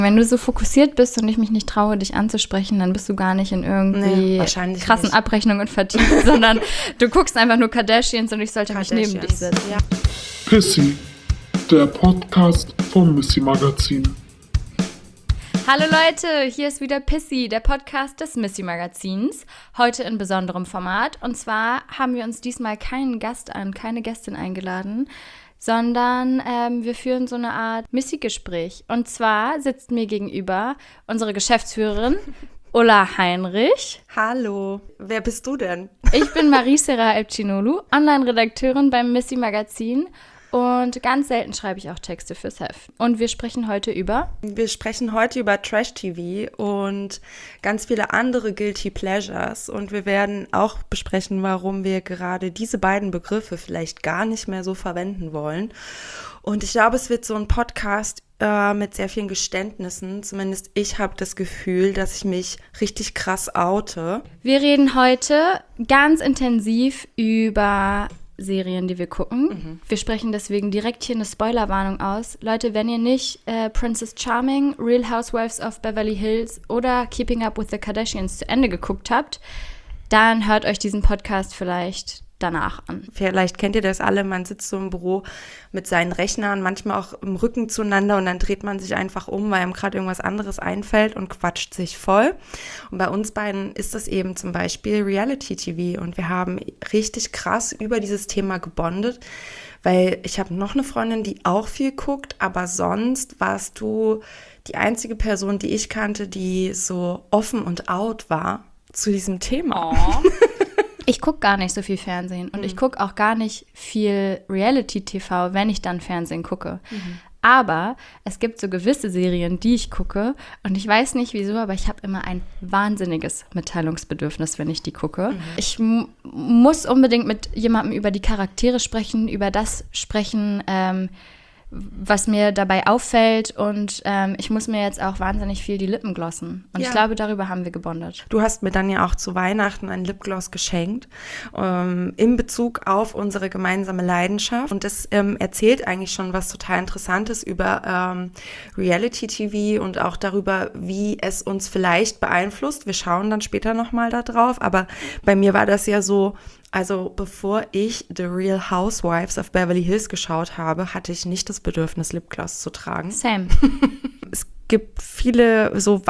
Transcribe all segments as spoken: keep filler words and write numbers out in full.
Wenn du so fokussiert bist und ich mich nicht traue, dich anzusprechen, dann bist du gar nicht in irgendwie nee, krassen nicht. Abrechnungen vertieft, sondern du guckst einfach nur Kardashians und ich sollte mich neben dich setzen. Ja. Pissy, der Podcast vom Missy Magazin. Hallo Leute, hier ist wieder Pissy, der Podcast des Missy Magazins. Heute in besonderem Format. Und zwar haben wir uns diesmal keinen Gast an, keine Gästin eingeladen, sondern ähm, wir führen so eine Art Missy-Gespräch. Und zwar sitzt mir gegenüber unsere Geschäftsführerin Ulla Heinrich. Hallo, wer bist du denn? Ich bin Marie-Sera Elbcinolu, Online-Redakteurin beim Missy Magazin. Und ganz selten schreibe ich auch Texte fürs Heft. Und wir sprechen heute über? Wir sprechen heute über Trash-T V und ganz viele andere Guilty Pleasures. Und wir werden auch besprechen, warum wir gerade diese beiden Begriffe vielleicht gar nicht mehr so verwenden wollen. Und ich glaube, es wird so ein Podcast äh, mit sehr vielen Geständnissen. Zumindest ich habe das Gefühl, dass ich mich richtig krass oute. Wir reden heute ganz intensiv über Serien, die wir gucken. Mhm. Wir sprechen deswegen direkt hier eine Spoilerwarnung aus. Leute, wenn ihr nicht äh, Princess Charming, Real Housewives of Beverly Hills oder Keeping Up with the Kardashians zu Ende geguckt habt, dann hört euch diesen Podcast vielleicht danach an. Vielleicht kennt ihr das alle, man sitzt so im Büro mit seinen Rechnern, manchmal auch im Rücken zueinander und dann dreht man sich einfach um, weil ihm gerade irgendwas anderes einfällt und quatscht sich voll. Und bei uns beiden ist das eben zum Beispiel Reality-T V und wir haben richtig krass über dieses Thema gebondet, weil ich habe noch eine Freundin, die auch viel guckt, aber sonst warst du die einzige Person, die ich kannte, die so offen und out war zu diesem Thema. Oh. Ich gucke gar nicht so viel Fernsehen und mhm. ich gucke auch gar nicht viel Reality-T V, wenn ich dann Fernsehen gucke. Mhm. Aber es gibt so gewisse Serien, die ich gucke und ich weiß nicht wieso, aber ich habe immer ein wahnsinniges Mitteilungsbedürfnis, wenn ich die gucke. Mhm. Ich m- muss unbedingt mit jemandem über die Charaktere sprechen, über das sprechen, ähm, was mir dabei auffällt und ähm, ich muss mir jetzt auch wahnsinnig viel die Lippen glossen. Und ja. ich glaube, darüber haben wir gebondet. Du hast mir dann ja auch zu Weihnachten einen Lipgloss geschenkt, ähm, in Bezug auf unsere gemeinsame Leidenschaft. Und das ähm, erzählt eigentlich schon was total Interessantes über ähm, Reality-T V und auch darüber, wie es uns vielleicht beeinflusst. Wir schauen dann später nochmal da drauf, aber bei mir war das ja so, also bevor ich The Real Housewives of Beverly Hills geschaut habe, hatte ich nicht das Bedürfnis, Lipgloss zu tragen. Same. Es gibt viele so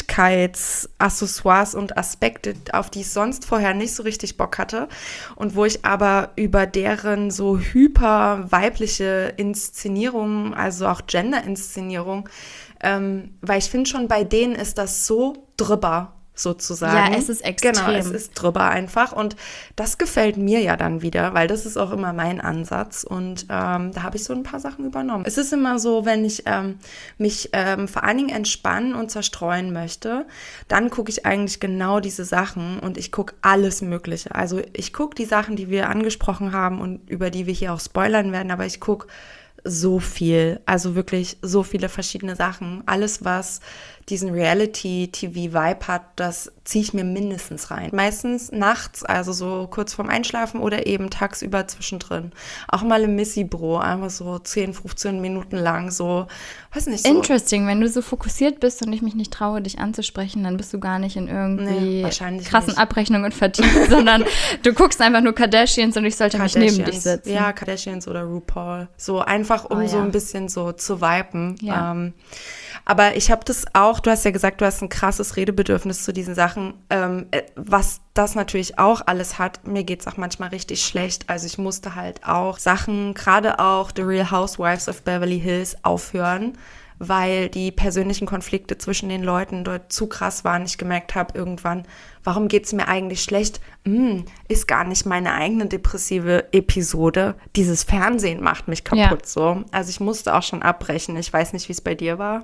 Weiblichkeitsaccessoires und Aspekte, auf die ich sonst vorher nicht so richtig Bock hatte und wo ich aber über deren so hyper weibliche Inszenierung, also auch Gender-Inszenierung, ähm, weil ich finde schon bei denen ist das so drüber. Sozusagen. Ja, es ist extrem. Genau, es ist drüber einfach und das gefällt mir ja dann wieder, weil das ist auch immer mein Ansatz und ähm, da habe ich so ein paar Sachen übernommen. Es ist immer so, wenn ich ähm, mich ähm, vor allen Dingen entspannen und zerstreuen möchte, dann gucke ich eigentlich genau diese Sachen und ich gucke alles Mögliche. Also ich gucke die Sachen, die wir angesprochen haben und über die wir hier auch spoilern werden, aber ich gucke so viel, also wirklich so viele verschiedene Sachen. Alles, was diesen Reality-T V-Vibe hat, das ziehe ich mir mindestens rein. Meistens nachts, also so kurz vorm Einschlafen oder eben tagsüber zwischendrin. Auch mal im Missy-Bro, einfach so zehn, fünfzehn Minuten lang, so, weiß nicht, so. Interesting, wenn du so fokussiert bist und ich mich nicht traue, dich anzusprechen, dann bist du gar nicht in irgendwie nee, krassen nicht. Abrechnungen vertieft, sondern du guckst einfach nur Kardashians und ich sollte mich neben dich setzen. Ja, Kardashians oder RuPaul. So einfach, um oh, ja. so ein bisschen so zu viben. Ja. Ähm, aber ich habe das auch, du hast ja gesagt, du hast ein krasses Redebedürfnis zu diesen Sachen, ähm, was das natürlich auch alles hat. Mir geht's auch manchmal richtig schlecht. Also ich musste halt auch Sachen, gerade auch The Real Housewives of Beverly Hills aufhören, weil die persönlichen Konflikte zwischen den Leuten dort zu krass waren. Ich gemerkt habe irgendwann, warum geht's mir eigentlich schlecht? Hm, ist gar nicht meine eigene depressive Episode. Dieses Fernsehen macht mich kaputt ja. so. Also ich musste auch schon abbrechen. Ich weiß nicht, wie es bei dir war.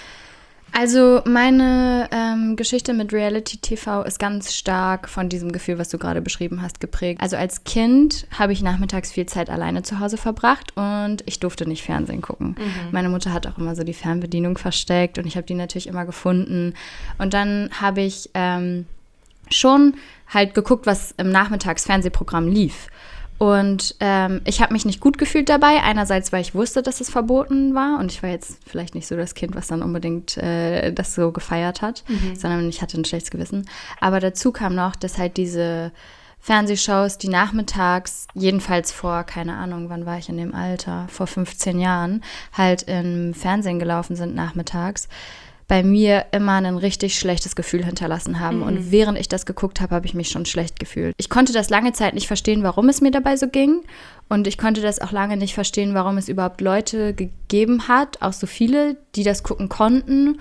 Also meine ähm, Geschichte mit Reality-T V ist ganz stark von diesem Gefühl, was du gerade beschrieben hast, geprägt. Also als Kind habe ich nachmittags viel Zeit alleine zu Hause verbracht und ich durfte nicht Fernsehen gucken. Mhm. Meine Mutter hat auch immer so die Fernbedienung versteckt und ich habe die natürlich immer gefunden. Und dann habe ich ähm, schon halt geguckt, was im Nachmittagsfernsehprogramm lief. Und ähm, ich habe mich nicht gut gefühlt dabei. Einerseits, weil ich wusste, dass es verboten war. Und ich war jetzt vielleicht nicht so das Kind, was dann unbedingt äh, das so gefeiert hat, mhm. sondern ich hatte ein schlechtes Gewissen. Aber dazu kam noch, dass halt diese Fernsehshows, die nachmittags, jedenfalls vor, keine Ahnung, wann war ich in dem Alter, vor fünfzehn Jahren, halt im Fernsehen gelaufen sind nachmittags, bei mir immer ein richtig schlechtes Gefühl hinterlassen haben. Mhm. Und während ich das geguckt habe, habe ich mich schon schlecht gefühlt. Ich konnte das lange Zeit nicht verstehen, warum es mir dabei so ging. Und ich konnte das auch lange nicht verstehen, warum es überhaupt Leute gegeben hat, auch so viele, die das gucken konnten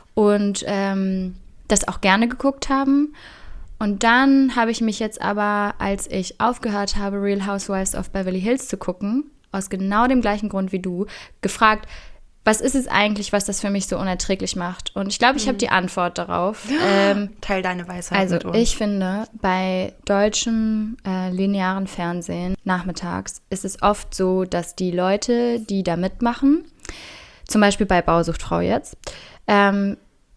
und ähm, das auch gerne geguckt haben. Und dann habe ich mich jetzt aber, als ich aufgehört habe, Real Housewives of Beverly Hills zu gucken, aus genau dem gleichen Grund wie du, gefragt, was ist es eigentlich, was das für mich so unerträglich macht? Und ich glaube, ich habe die Antwort darauf. Ähm, Teil deine Weisheit also mit uns. Ich finde, bei deutschem äh, linearen Fernsehen nachmittags ist es oft so, dass die Leute, die da mitmachen, zum Beispiel bei Bausuchtfrau jetzt, ähm,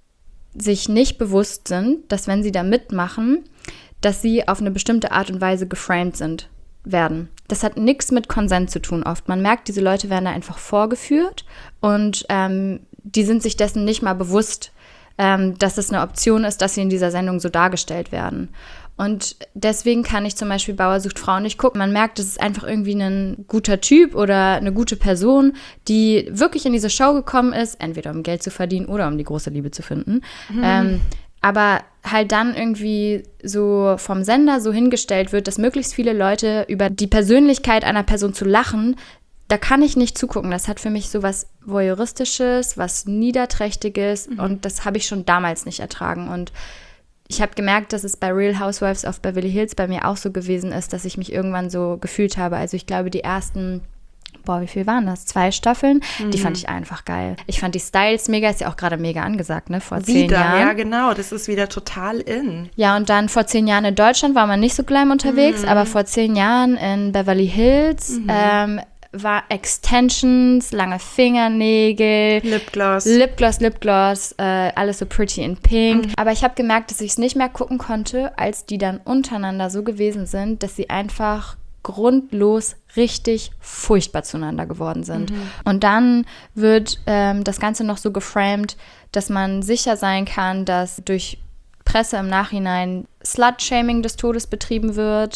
sich nicht bewusst sind, dass wenn sie da mitmachen, dass sie auf eine bestimmte Art und Weise geframed sind. werden. Das hat nichts mit Konsent zu tun oft. Man merkt, diese Leute werden da einfach vorgeführt und ähm, die sind sich dessen nicht mal bewusst, ähm, dass es eine Option ist, dass sie in dieser Sendung so dargestellt werden. Und deswegen kann ich zum Beispiel Bauer sucht Frau nicht gucken. Man merkt, das ist einfach irgendwie ein guter Typ oder eine gute Person, die wirklich in diese Show gekommen ist, entweder um Geld zu verdienen oder um die große Liebe zu finden. Mhm. Ähm, aber halt dann irgendwie so vom Sender so hingestellt wird, dass möglichst viele Leute über die Persönlichkeit einer Person zu lachen, da kann ich nicht zugucken. Das hat für mich so was Voyeuristisches, was Niederträchtiges mhm. und das habe ich schon damals nicht ertragen. Und ich habe gemerkt, dass es bei Real Housewives of Beverly Hills bei mir auch so gewesen ist, dass ich mich irgendwann so gefühlt habe. Also ich glaube, die ersten Boah, wie viel waren das? Zwei Staffeln? Mhm. Die fand ich einfach geil. Ich fand die Styles mega, ist ja auch gerade mega angesagt, ne? Vor zehn wieder, Jahren. Ja, genau, das ist wieder total in. Ja, und dann vor zehn Jahren in Deutschland war man nicht so glam unterwegs, mhm. aber vor zehn Jahren in Beverly Hills mhm. ähm, war Extensions, lange Fingernägel, Lipgloss, Lipgloss, Lipgloss, äh, alles so pretty in pink. Mhm. Aber ich habe gemerkt, dass ich es nicht mehr gucken konnte, als die dann untereinander so gewesen sind, dass sie einfach grundlos richtig furchtbar zueinander geworden sind. Mhm. Und dann wird ähm, das Ganze noch so geframed, dass man sicher sein kann, dass durch Presse im Nachhinein Slut-Shaming des Todes betrieben wird,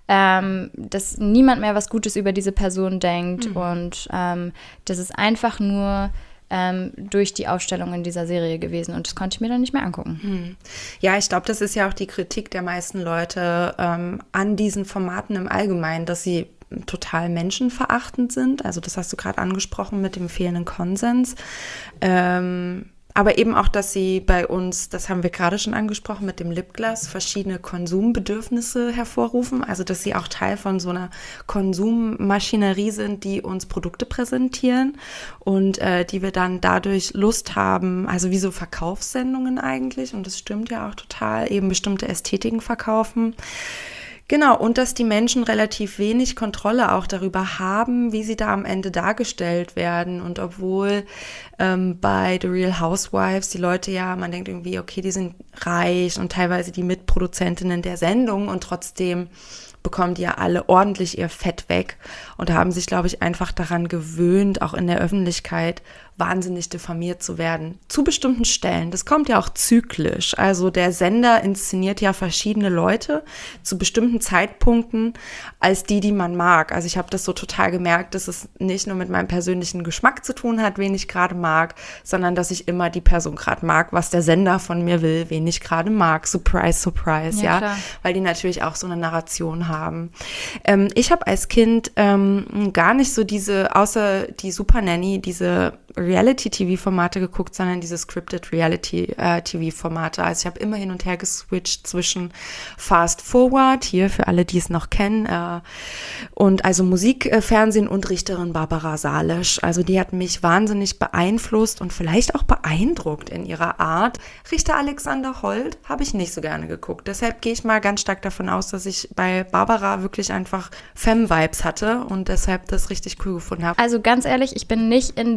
ähm, dass niemand mehr was Gutes über diese Person denkt mhm. und ähm, das ist einfach nur Ähm, durch die Aufstellung in dieser Serie gewesen. Und das konnte ich mir dann nicht mehr angucken. Hm. Ja, ich glaube, das ist ja auch die Kritik der meisten Leute ähm, an diesen Formaten im Allgemeinen, dass sie total menschenverachtend sind. Also das hast du gerade angesprochen mit dem fehlenden Konsens. Ähm, aber eben auch, dass sie bei uns, das haben wir gerade schon angesprochen mit dem Lipgloss, verschiedene Konsumbedürfnisse hervorrufen. Also dass sie auch Teil von so einer Konsummaschinerie sind, die uns Produkte präsentieren und äh, die wir dann dadurch Lust haben, also wie so Verkaufssendungen eigentlich. Und das stimmt ja auch total, eben bestimmte Ästhetiken verkaufen. Genau, und dass die Menschen relativ wenig Kontrolle auch darüber haben, wie sie da am Ende dargestellt werden. Und obwohl ähm, bei The Real Housewives die Leute ja, man denkt irgendwie, okay, die sind reich und teilweise die Mitproduzentinnen der Sendung und trotzdem bekommen die ja alle ordentlich ihr Fett weg und haben sich, glaube ich, einfach daran gewöhnt, auch in der Öffentlichkeit wahnsinnig diffamiert zu werden. Zu bestimmten Stellen. Das kommt ja auch zyklisch. Also der Sender inszeniert ja verschiedene Leute zu bestimmten Zeitpunkten als die, die man mag. Also ich habe das so total gemerkt, dass es nicht nur mit meinem persönlichen Geschmack zu tun hat, wen ich gerade mag, sondern dass ich immer die Person gerade mag, was der Sender von mir will, wen ich gerade mag. Surprise, surprise, ja. ja? Weil die natürlich auch so eine Narration haben. Ähm, ich habe als Kind ähm, gar nicht so diese, außer die Super Nanny, diese Reality-T V-Formate geguckt, sondern diese Scripted Reality-T V-Formate. Also ich habe immer hin und her geswitcht zwischen Fast Forward, hier für alle, die es noch kennen, äh, und also Musikfernsehen und Richterin Barbara Salisch. Also die hat mich wahnsinnig beeinflusst und vielleicht auch beeindruckt in ihrer Art. Richter Alexander Holt habe ich nicht so gerne geguckt. Deshalb gehe ich mal ganz stark davon aus, dass ich bei Barbara wirklich einfach Femme-Vibes hatte und deshalb das richtig cool gefunden habe. Also ganz ehrlich, ich bin nicht in diesem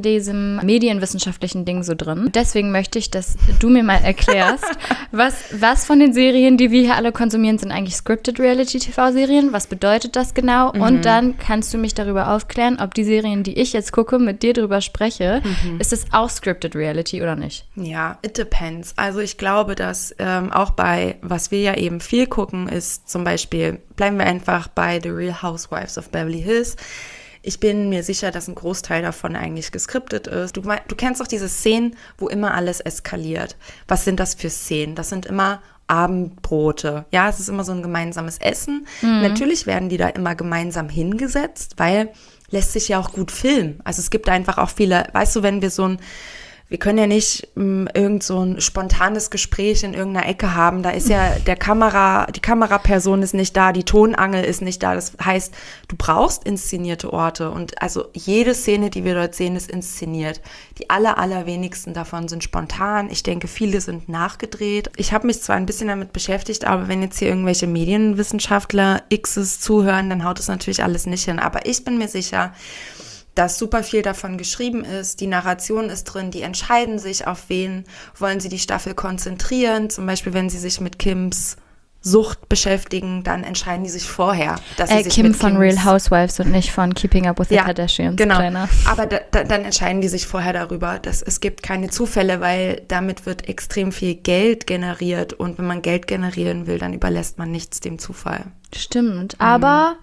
diesem medienwissenschaftlichen Ding so drin. Deswegen möchte ich, dass du mir mal erklärst, was, was von den Serien, die wir hier alle konsumieren, sind eigentlich Scripted Reality-T V-Serien? Was bedeutet das genau? Mhm. Und dann kannst du mich darüber aufklären, ob die Serien, die ich jetzt gucke, mit dir drüber spreche, mhm. ist es auch Scripted Reality oder nicht? Ja, it depends. Also ich glaube, dass ähm, auch bei, was wir ja eben viel gucken, ist zum Beispiel, bleiben wir einfach bei The Real Housewives of Beverly Hills. Ich bin mir sicher, dass ein Großteil davon eigentlich geskriptet ist. Du, du kennst doch diese Szenen, wo immer alles eskaliert. Was sind das für Szenen? Das sind immer Abendbrote. Ja, es ist immer so ein gemeinsames Essen. Mhm. Natürlich werden die da immer gemeinsam hingesetzt, weil lässt sich ja auch gut filmen. Also es gibt einfach auch viele, weißt du, wenn wir so ein Wir können ja nicht m, irgend so ein spontanes Gespräch in irgendeiner Ecke haben. Da ist ja der Kamera, die Kameraperson ist nicht da, die Tonangel ist nicht da. Das heißt, du brauchst inszenierte Orte. Und also jede Szene, die wir dort sehen, ist inszeniert. Die aller, allerwenigsten davon sind spontan. Ich denke, viele sind nachgedreht. Ich habe mich zwar ein bisschen damit beschäftigt, aber wenn jetzt hier irgendwelche Medienwissenschaftler X's zuhören, dann haut es natürlich alles nicht hin. Aber ich bin mir sicher, dass super viel davon geschrieben ist, die Narration ist drin, die entscheiden sich, auf wen wollen sie die Staffel konzentrieren. Zum Beispiel, wenn sie sich mit Kims Sucht beschäftigen, dann entscheiden die sich vorher, dass äh, sie sich Kim mit von Kims Real Housewives und nicht von Keeping Up with the ja, Kardashians. Genau, kleiner. aber da, da, dann entscheiden die sich vorher darüber, dass es gibt keine Zufälle, weil damit wird extrem viel Geld generiert und wenn man Geld generieren will, dann überlässt man nichts dem Zufall. Stimmt, mhm. aber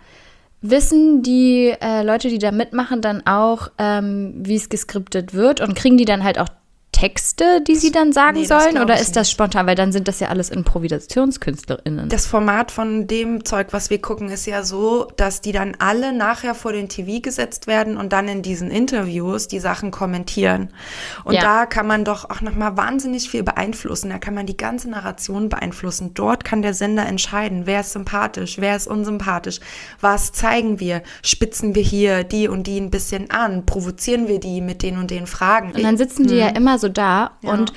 wissen die äh, Leute, die da mitmachen, dann auch, ähm, wie es geskriptet wird und kriegen die dann halt auch Texte, die sie dann sagen nee, sollen? Oder ist nicht. das spontan? Weil dann sind das ja alles ImprovisationskünstlerInnen. Das Format von dem Zeug, was wir gucken, ist ja so, dass die dann alle nachher vor den T V gesetzt werden und dann in diesen Interviews die Sachen kommentieren. Und ja. da kann man doch auch nochmal wahnsinnig viel beeinflussen. Da kann man die ganze Narration beeinflussen. Dort kann der Sender entscheiden, wer ist sympathisch, wer ist unsympathisch. Was zeigen wir? Spitzen wir hier die und die ein bisschen an? Provozieren wir die mit den und den Fragen? Und dann sitzen die hm. ja immer so da ja. und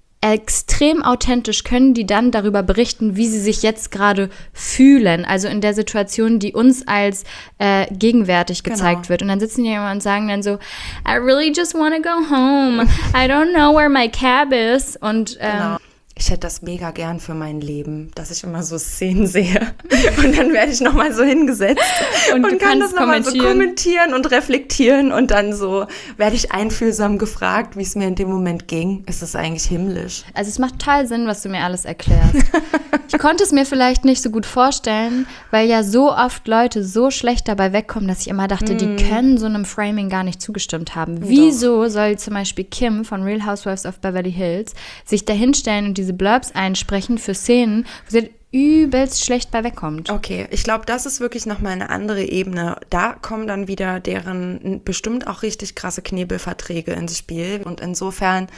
extrem authentisch können die dann darüber berichten, wie sie sich jetzt gerade fühlen, also in der Situation, die uns als äh, gegenwärtig gezeigt genau. wird. Und dann sitzen die immer und sagen dann so, I really just want to go home. I don't know where my cab is. Und ähm, genau. Ich hätte das mega gern für mein Leben, dass ich immer so Szenen sehe. Und dann werde ich nochmal so hingesetzt und, und kann das nochmal so kommentieren und reflektieren. Und dann so werde ich einfühlsam gefragt, wie es mir in dem Moment ging. Es ist eigentlich himmlisch. Also es macht total Sinn, was du mir alles erklärst. Ich konnte es mir vielleicht nicht so gut vorstellen, weil ja so oft Leute so schlecht dabei wegkommen, dass ich immer dachte, mm. die können so einem Framing gar nicht zugestimmt haben. Doch. Wieso soll zum Beispiel Kim von Real Housewives of Beverly Hills sich dahinstellen und diese Blurbs einsprechen für Szenen, wo sie übelst schlecht bei wegkommt? Okay, ich glaube, das ist wirklich nochmal eine andere Ebene. Da kommen dann wieder deren bestimmt auch richtig krasse Knebelverträge ins Spiel. Und insofern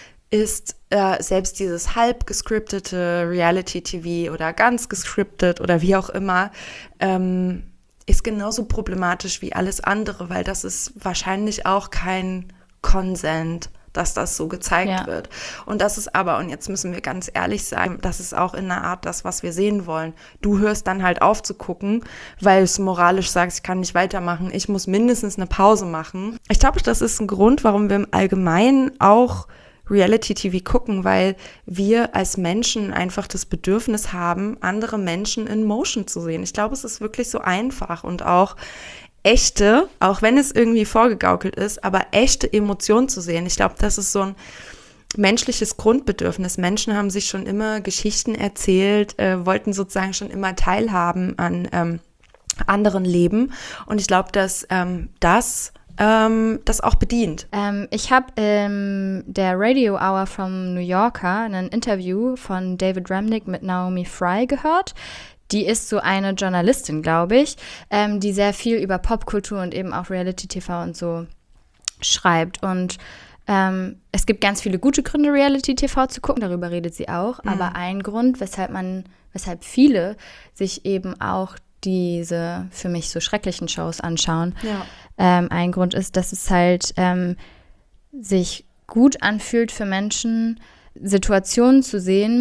ist äh, selbst dieses halb gescriptete Reality-T V oder ganz gescriptet oder wie auch immer, ähm, ist genauso problematisch wie alles andere, weil das ist wahrscheinlich auch kein Consent, dass das so gezeigt ja. wird. Und das ist aber, und jetzt müssen wir ganz ehrlich sein, das ist auch in einer Art das, was wir sehen wollen. Du hörst dann halt auf zu gucken, weil es moralisch sagst, ich kann nicht weitermachen, ich muss mindestens eine Pause machen. Ich glaube, das ist ein Grund, warum wir im Allgemeinen auch Reality-T V gucken, weil wir als Menschen einfach das Bedürfnis haben, andere Menschen in Motion zu sehen. Ich glaube, es ist wirklich so einfach und auch echte, auch wenn es irgendwie vorgegaukelt ist, aber echte Emotionen zu sehen. Ich glaube, das ist so ein menschliches Grundbedürfnis. Menschen haben sich schon immer Geschichten erzählt, äh, wollten sozusagen schon immer teilhaben an ähm, anderen Leben. Und ich glaube, dass ähm, das ähm, das auch bedient. Ähm, ich habe in der Radio Hour vom New Yorker ein Interview von David Remnick mit Naomi Fry gehört. Die ist so eine Journalistin, glaube ich, ähm, die sehr viel über Popkultur und eben auch Reality-T V und so schreibt. Und ähm, es gibt ganz viele gute Gründe, Reality-T V zu gucken, darüber redet sie auch. Mhm. Aber ein Grund, weshalb man, weshalb viele sich eben auch diese für mich so schrecklichen Shows anschauen, ja. ähm, ein Grund ist, dass es halt ähm, sich gut anfühlt für Menschen, Situationen zu sehen,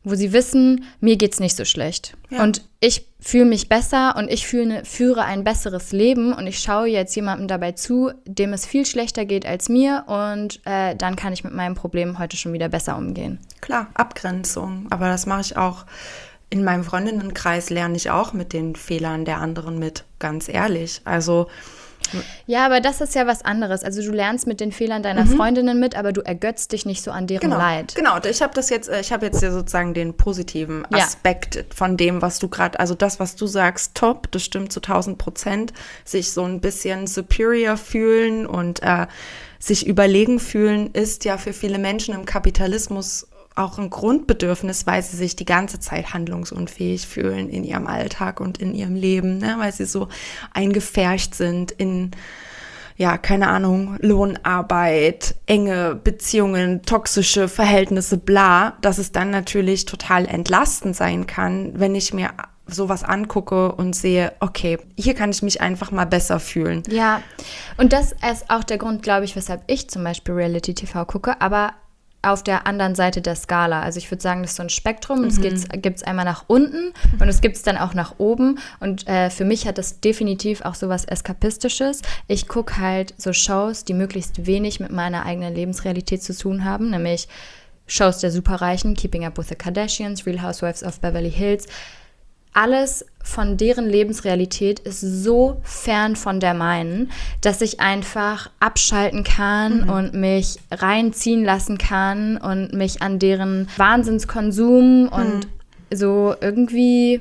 wo sie wissen, mir geht's nicht so schlecht. Ja. Und ich fühle mich besser und ich fühle, führe ein besseres Leben und ich schaue jetzt jemandem dabei zu, dem es viel schlechter geht als mir und äh, dann kann ich mit meinem Problem heute schon wieder besser umgehen. Klar, Abgrenzung. Aber das mache ich auch in meinem Freundinnenkreis, lerne ich auch mit den Fehlern der anderen mit, ganz ehrlich. Also ja, aber das ist ja was anderes. Also du lernst mit den Fehlern deiner mhm. Freundinnen mit, aber du ergötzt dich nicht so an deren genau, Leid. Genau, ich habe das jetzt, ich habe jetzt ja sozusagen den positiven Aspekt ja. von dem, was du gerade, also das, was du sagst, top, das stimmt zu tausend Prozent, sich so ein bisschen superior fühlen und äh, sich überlegen fühlen, ist ja für viele Menschen im Kapitalismus auch ein Grundbedürfnis, weil sie sich die ganze Zeit handlungsunfähig fühlen in ihrem Alltag und in ihrem Leben, ne? Weil sie so eingepfercht sind in, ja, keine Ahnung, Lohnarbeit, enge Beziehungen, toxische Verhältnisse, bla, dass es dann natürlich total entlastend sein kann, wenn ich mir sowas angucke und sehe, okay, hier kann ich mich einfach mal besser fühlen. Ja, und das ist auch der Grund, glaube ich, weshalb ich zum Beispiel Reality-T V gucke, aber auf der anderen Seite der Skala. Also ich würde sagen, das ist so ein Spektrum. Es mhm. gibt es einmal nach unten und es gibt es dann auch nach oben. Und äh, für mich hat das definitiv auch so was Eskapistisches. Ich gucke halt so Shows, die möglichst wenig mit meiner eigenen Lebensrealität zu tun haben, nämlich Shows der Superreichen, Keeping Up with the Kardashians, Real Housewives of Beverly Hills. Alles von deren Lebensrealität ist so fern von der meinen, dass ich einfach abschalten kann mhm. und mich reinziehen lassen kann und mich an deren Wahnsinnskonsum mhm. und so irgendwie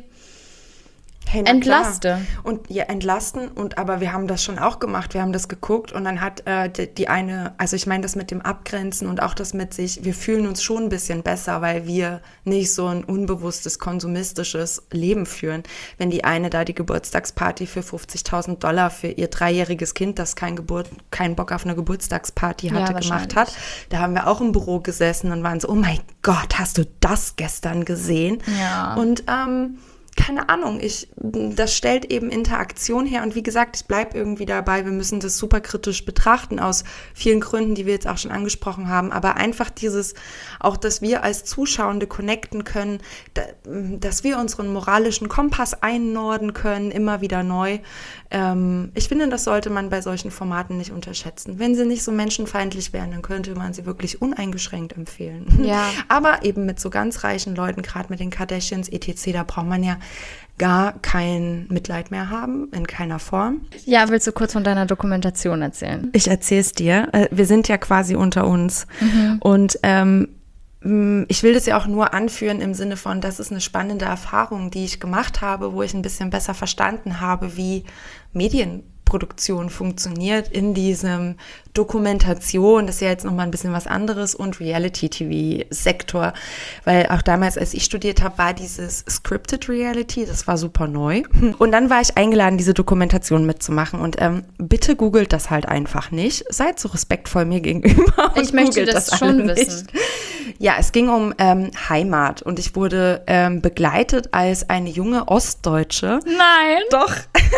hey, entlaste. Klar. Und ja, entlasten, und aber wir haben das schon auch gemacht, wir haben das geguckt und dann hat äh, die, die eine, also ich meine das mit dem Abgrenzen und auch das mit sich, wir fühlen uns schon ein bisschen besser, weil wir nicht so ein unbewusstes, konsumistisches Leben führen. Wenn die eine da die Geburtstagsparty für fünfzigtausend Dollar für ihr dreijähriges Kind, das kein Geburt, keinen Bock auf eine Geburtstagsparty hatte, ja, gemacht hat, da haben wir auch im Büro gesessen und waren so, oh mein Gott, hast du das gestern gesehen? Ja. Und ähm, keine Ahnung, ich, das stellt eben Interaktion her und wie gesagt, ich bleibe irgendwie dabei, wir müssen das super kritisch betrachten aus vielen Gründen, die wir jetzt auch schon angesprochen haben, aber einfach dieses, auch dass wir als Zuschauende connecten können, da, dass wir unseren moralischen Kompass einnorden können, immer wieder neu. Ähm, ich finde, das sollte man bei solchen Formaten nicht unterschätzen. Wenn sie nicht so menschenfeindlich wären, dann könnte man sie wirklich uneingeschränkt empfehlen. Ja. Aber eben mit so ganz reichen Leuten, gerade mit den Kardashians, et cetera, da braucht man ja gar kein Mitleid mehr haben, in keiner Form. Ja, willst du kurz von deiner Dokumentation erzählen? Ich erzähl's dir. Wir sind ja quasi unter uns. Mhm. Und ähm, ich will das ja auch nur anführen im Sinne von, das ist eine spannende Erfahrung, die ich gemacht habe, wo ich ein bisschen besser verstanden habe, wie Medienproduktion funktioniert in diesem Dokumentation, das ist ja jetzt nochmal ein bisschen was anderes, und Reality-T V-Sektor, weil auch damals, als ich studiert habe, war dieses Scripted Reality, das war super neu. Und dann war ich eingeladen, diese Dokumentation mitzumachen und ähm, bitte googelt das halt einfach nicht. Seid so respektvoll mir gegenüber. Ich möchte das, das schon wissen. Ja, es ging um ähm, Heimat und ich wurde ähm, begleitet als eine junge Ostdeutsche. Nein. Doch.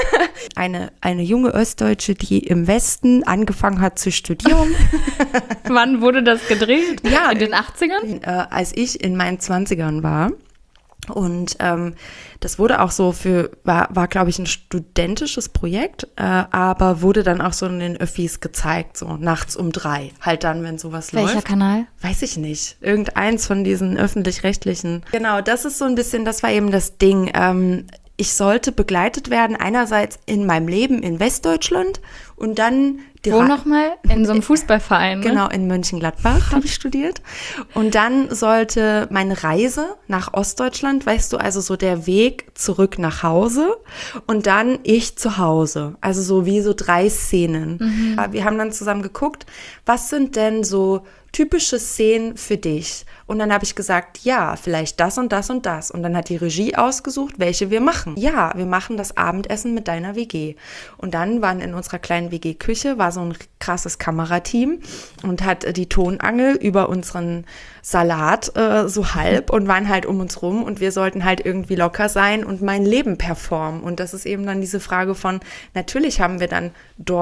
eine, eine junge Ostdeutsche, die im Westen angefangen hat zu studieren. Wann wurde das gedreht? Ja, in den achtzigern? Äh, als ich in meinen zwanzigern war. Und ähm, das wurde auch so für, war, war glaube ich, ein studentisches Projekt, äh, aber wurde dann auch so in den Öffis gezeigt, so nachts um drei. Halt dann, wenn sowas Welcher läuft. Welcher Kanal? Weiß ich nicht. Irgendeins von diesen öffentlich-rechtlichen. Genau, das ist so ein bisschen, das war eben das Ding. Ähm, ich sollte begleitet werden, einerseits in meinem Leben in Westdeutschland und dann... Wo nochmal? In so einem Fußballverein, ne? Genau, in Mönchengladbach habe ich studiert. Und dann sollte meine Reise nach Ostdeutschland, weißt du, also so der Weg zurück nach Hause und dann ich zu Hause. Also so wie so drei Szenen. Mhm. Wir haben dann zusammen geguckt, was sind denn so typische Szenen für dich? Und dann habe ich gesagt, ja, vielleicht das und das und das. Und dann hat die Regie ausgesucht, welche wir machen. Ja, wir machen das Abendessen mit deiner W G. Und dann waren in unserer kleinen W G-Küche, war so ein krasses Kamerateam und hat die Tonangel über unseren Salat äh, so halb und waren halt um uns rum und wir sollten halt irgendwie locker sein und mein Leben performen. Und das ist eben dann diese Frage von, natürlich haben wir dann dort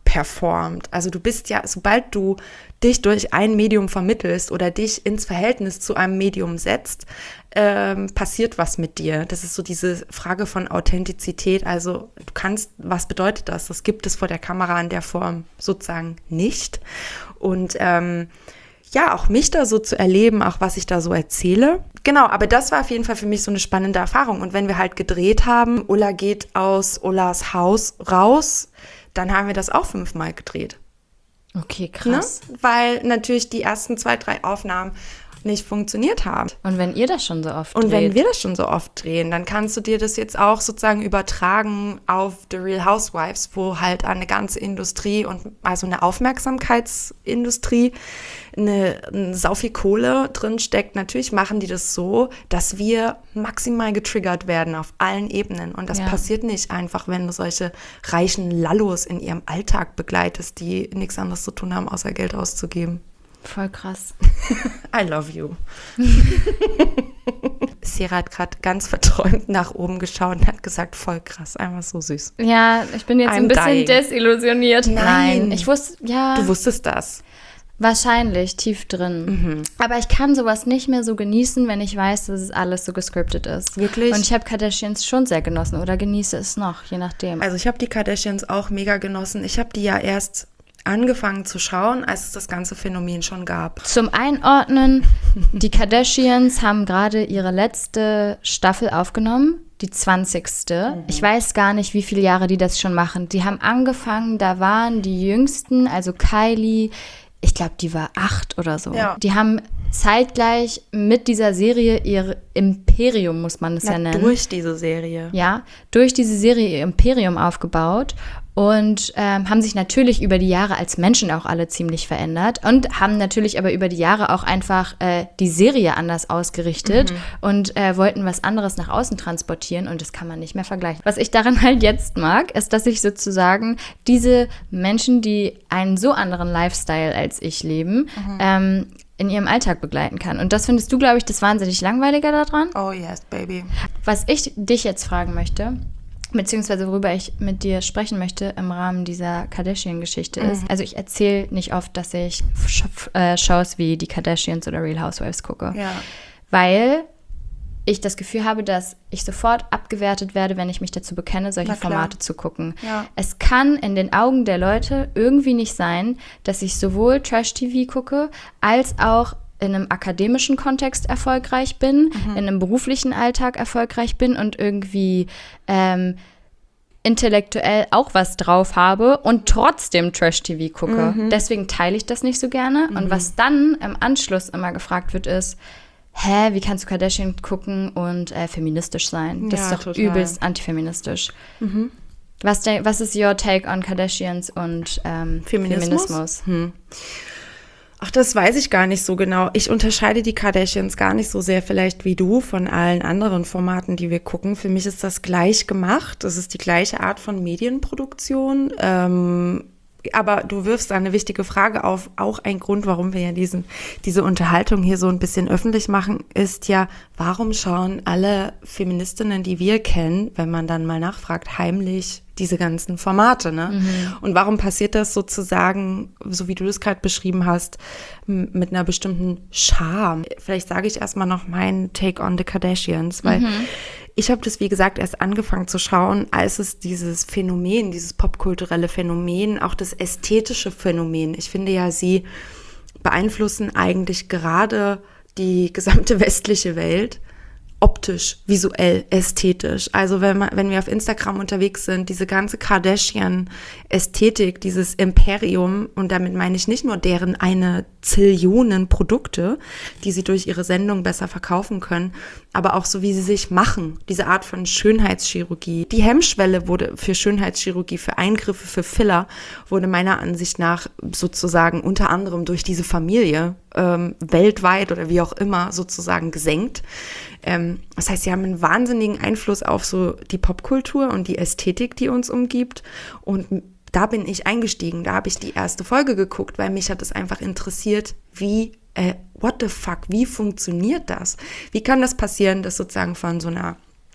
performt. Also du bist ja, sobald du dich durch ein Medium vermittelst oder dich ins Verhältnis zu einem Medium setzt, ähm, passiert was mit dir. Das ist so diese Frage von Authentizität. Also du kannst, was bedeutet das? Das gibt es vor der Kamera in der Form sozusagen nicht. Und ähm, ja, auch mich da so zu erleben, auch was ich da so erzähle. Genau, aber das war auf jeden Fall für mich so eine spannende Erfahrung. Und wenn wir halt gedreht haben, Ulla geht aus Ullas Haus raus, dann haben wir das auch fünfmal gedreht. Okay, krass. Ne? Weil natürlich die ersten zwei, drei Aufnahmen nicht funktioniert haben. Und wenn ihr das schon so oft dreht. Und wenn wir das schon so oft drehen, dann kannst du dir das jetzt auch sozusagen übertragen auf The Real Housewives, wo halt eine ganze Industrie und also eine Aufmerksamkeitsindustrie, eine, eine sau viel Kohle drin steckt. Natürlich machen die das so, dass wir maximal getriggert werden auf allen Ebenen. Und das Ja. passiert nicht einfach, wenn du solche reichen Lallos in ihrem Alltag begleitest, die nichts anderes zu tun haben, außer Geld auszugeben. Voll krass. I love you. Sarah hat gerade ganz verträumt nach oben geschaut und hat gesagt, voll krass, einfach so süß. Ja, ich bin jetzt I'm ein bisschen dying. desillusioniert. Nein. Ich wusste, ja, Du wusstest das. wahrscheinlich tief drin. Mhm. Aber ich kann sowas nicht mehr so genießen, wenn ich weiß, dass es alles so gescriptet ist. Wirklich? Und ich habe Kardashians schon sehr genossen oder genieße es noch, je nachdem. Also ich habe die Kardashians auch mega genossen. Ich habe die ja erst angefangen zu schauen, als es das ganze Phänomen schon gab. Zum Einordnen, die Kardashians haben gerade ihre letzte Staffel aufgenommen, die zwanzigste. Mhm. Ich weiß gar nicht, wie viele Jahre die das schon machen. Die haben angefangen, da waren die Jüngsten, also Kylie, ich glaube, die war acht oder so. Ja. Die haben zeitgleich mit dieser Serie ihr Imperium, muss man es ja nennen. Durch diese Serie. Ja, durch diese Serie ihr Imperium aufgebaut und ähm, haben sich natürlich über die Jahre als Menschen auch alle ziemlich verändert und haben natürlich aber über die Jahre auch einfach äh, die Serie anders ausgerichtet mhm. und äh, wollten was anderes nach außen transportieren und das kann man nicht mehr vergleichen. Was ich daran halt jetzt mag, ist, dass ich sozusagen diese Menschen, die einen so anderen Lifestyle als ich leben, mhm. ähm, in ihrem Alltag begleiten kann. Und das findest du, glaube ich, das wahnsinnig Langweilige daran. Oh yes, baby. Was ich dich jetzt fragen möchte, beziehungsweise worüber ich mit dir sprechen möchte im Rahmen dieser Kardashian-Geschichte ist, also ich erzähle nicht oft, dass ich Sh- äh, Shows wie die Kardashians oder Real Housewives gucke, Ja. weil ich das Gefühl habe, dass ich sofort abgewertet werde, wenn ich mich dazu bekenne, solche Na klar. Formate zu gucken. Ja. Es kann in den Augen der Leute irgendwie nicht sein, dass ich sowohl Trash-T V gucke, als auch in einem akademischen Kontext erfolgreich bin, mhm. in einem beruflichen Alltag erfolgreich bin und irgendwie ähm, intellektuell auch was drauf habe und trotzdem Trash-T V gucke. Mhm. Deswegen teile ich das nicht so gerne. Mhm. Und was dann im Anschluss immer gefragt wird, ist, hä, wie kannst du Kardashian gucken und äh, feministisch sein? Das Ja, ist doch total. übelst antifeministisch. Mhm. Was, de- was ist your take on Kardashians und ähm, Feminismus? Feminismus? Hm. Ach, das weiß ich gar nicht so genau. Ich unterscheide die Kardashians gar nicht so sehr vielleicht wie du von allen anderen Formaten, die wir gucken. Für mich ist das gleich gemacht. Das ist die gleiche Art von Medienproduktion. Ähm, aber du wirfst eine wichtige Frage auf. Auch ein Grund, warum wir ja diesen, diese Unterhaltung hier so ein bisschen öffentlich machen, ist ja, warum schauen alle Feministinnen, die wir kennen, wenn man dann mal nachfragt, heimlich diese ganzen Formate, ne? Mhm. Und warum passiert das sozusagen, so wie du das gerade beschrieben hast, m- mit einer bestimmten Scham? Vielleicht sage ich erstmal noch meinen Take on the Kardashians, weil mhm. ich habe das, wie gesagt, erst angefangen zu schauen, als es dieses Phänomen, dieses popkulturelle Phänomen, auch das ästhetische Phänomen, ich finde ja, sie beeinflussen eigentlich gerade die gesamte westliche Welt, optisch, visuell, ästhetisch. Also wenn man, wenn wir auf Instagram unterwegs sind, diese ganze Kardashian-Ästhetik, dieses Imperium, und damit meine ich nicht nur deren eine Zillionen Produkte, die sie durch ihre Sendung besser verkaufen können, aber auch so, wie sie sich machen, diese Art von Schönheitschirurgie. Die Hemmschwelle wurde für Schönheitschirurgie, für Eingriffe, für Filler, wurde meiner Ansicht nach sozusagen unter anderem durch diese Familie ähm, weltweit oder wie auch immer sozusagen gesenkt. Ähm, das heißt, sie haben einen wahnsinnigen Einfluss auf so die Popkultur und die Ästhetik, die uns umgibt. Und da bin ich eingestiegen. Da habe ich die erste Folge geguckt, weil mich hat es einfach interessiert, wie, äh, what the fuck, wie funktioniert das? Wie kann das passieren, dass sozusagen von so einer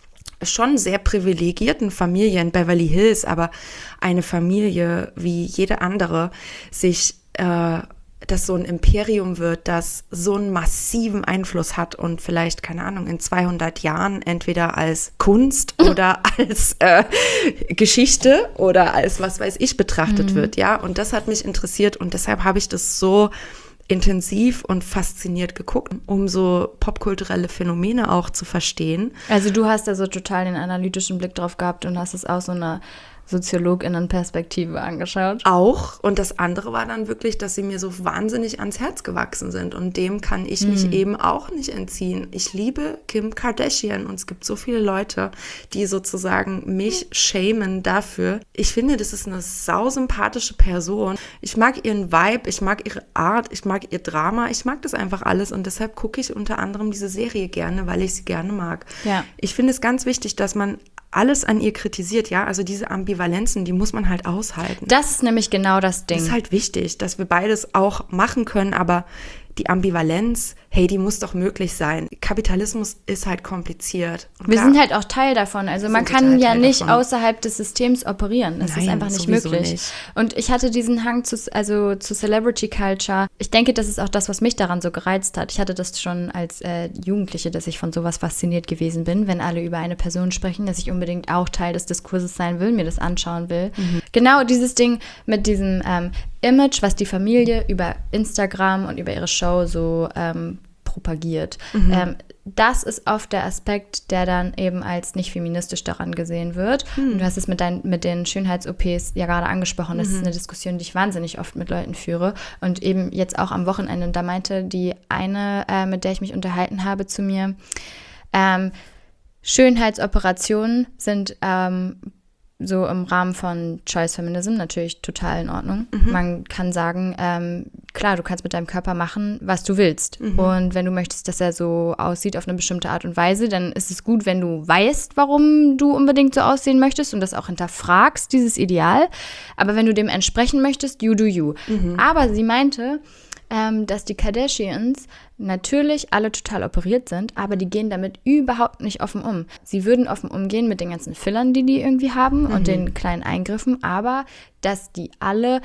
schon sehr privilegierten Familie in Beverly Hills, aber eine Familie wie jede andere, sich äh, dass so ein Imperium wird, das so einen massiven Einfluss hat und vielleicht, keine Ahnung, in zweihundert Jahren entweder als Kunst oder als äh, Geschichte oder als was weiß ich betrachtet mhm. wird, ja. Und das hat mich interessiert und deshalb habe ich das so intensiv und fasziniert geguckt, um so popkulturelle Phänomene auch zu verstehen. Also du hast da so total den analytischen Blick drauf gehabt und hast es aus so einer SoziologInnen-Perspektive angeschaut. Auch. Und das andere war dann wirklich, dass sie mir so wahnsinnig ans Herz gewachsen sind. Und dem kann ich mich mm. eben auch nicht entziehen. Ich liebe Kim Kardashian und es gibt so viele Leute, die sozusagen mich shamen dafür. Ich finde, das ist eine sausympathische Person. Ich mag ihren Vibe, ich mag ihre Art, ich mag ihr Drama. Ich mag das einfach alles und deshalb gucke ich unter anderem diese Serie gerne, weil ich sie gerne mag. Ja. Ich finde es ganz wichtig, dass man alles an ihr kritisiert, ja, also diese Ambivalenzen, die muss man halt aushalten. Das ist nämlich genau das Ding. Das ist halt wichtig, dass wir beides auch machen können, aber die Ambivalenz, hey, die muss doch möglich sein. Kapitalismus ist halt kompliziert. Und wir klar, sind halt auch Teil davon. Also man kann ja nicht davon. außerhalb des Systems operieren. Das Nein, ist einfach nicht möglich. Nicht. Und ich hatte diesen Hang zu, also zu Celebrity Culture. Ich denke, das ist auch das, was mich daran so gereizt hat. Ich hatte das schon als äh, Jugendliche, dass ich von sowas fasziniert gewesen bin, wenn alle über eine Person sprechen, dass ich unbedingt auch Teil des Diskurses sein will, mir das anschauen will. Mhm. Genau dieses Ding mit diesem ähm, Image, was die Familie über Instagram und über ihre Show so ähm, propagiert. Mhm. Ähm, das ist oft der Aspekt, der dann eben als nicht feministisch daran gesehen wird. Mhm. Und du hast es mit, dein, mit den Schönheits-O Ps ja gerade angesprochen. Das mhm. ist eine Diskussion, die ich wahnsinnig oft mit Leuten führe. Und eben jetzt auch am Wochenende. Und da meinte die eine, äh, mit der ich mich unterhalten habe, zu mir, ähm, Schönheitsoperationen sind ähm, so im Rahmen von Choice Feminism natürlich total in Ordnung. Mhm. Man kann sagen, ähm, klar, du kannst mit deinem Körper machen, was du willst. Mhm. Und wenn du möchtest, dass er so aussieht auf eine bestimmte Art und Weise, dann ist es gut, wenn du weißt, warum du unbedingt so aussehen möchtest und das auch hinterfragst, dieses Ideal. Aber wenn du dem entsprechen möchtest, you do you. Mhm. Aber sie meinte, ähm, dass die Kardashians natürlich alle total operiert sind, aber die gehen damit überhaupt nicht offen um. Sie würden offen umgehen mit den ganzen Fillern, die die irgendwie haben mhm. und den kleinen Eingriffen, aber dass die alle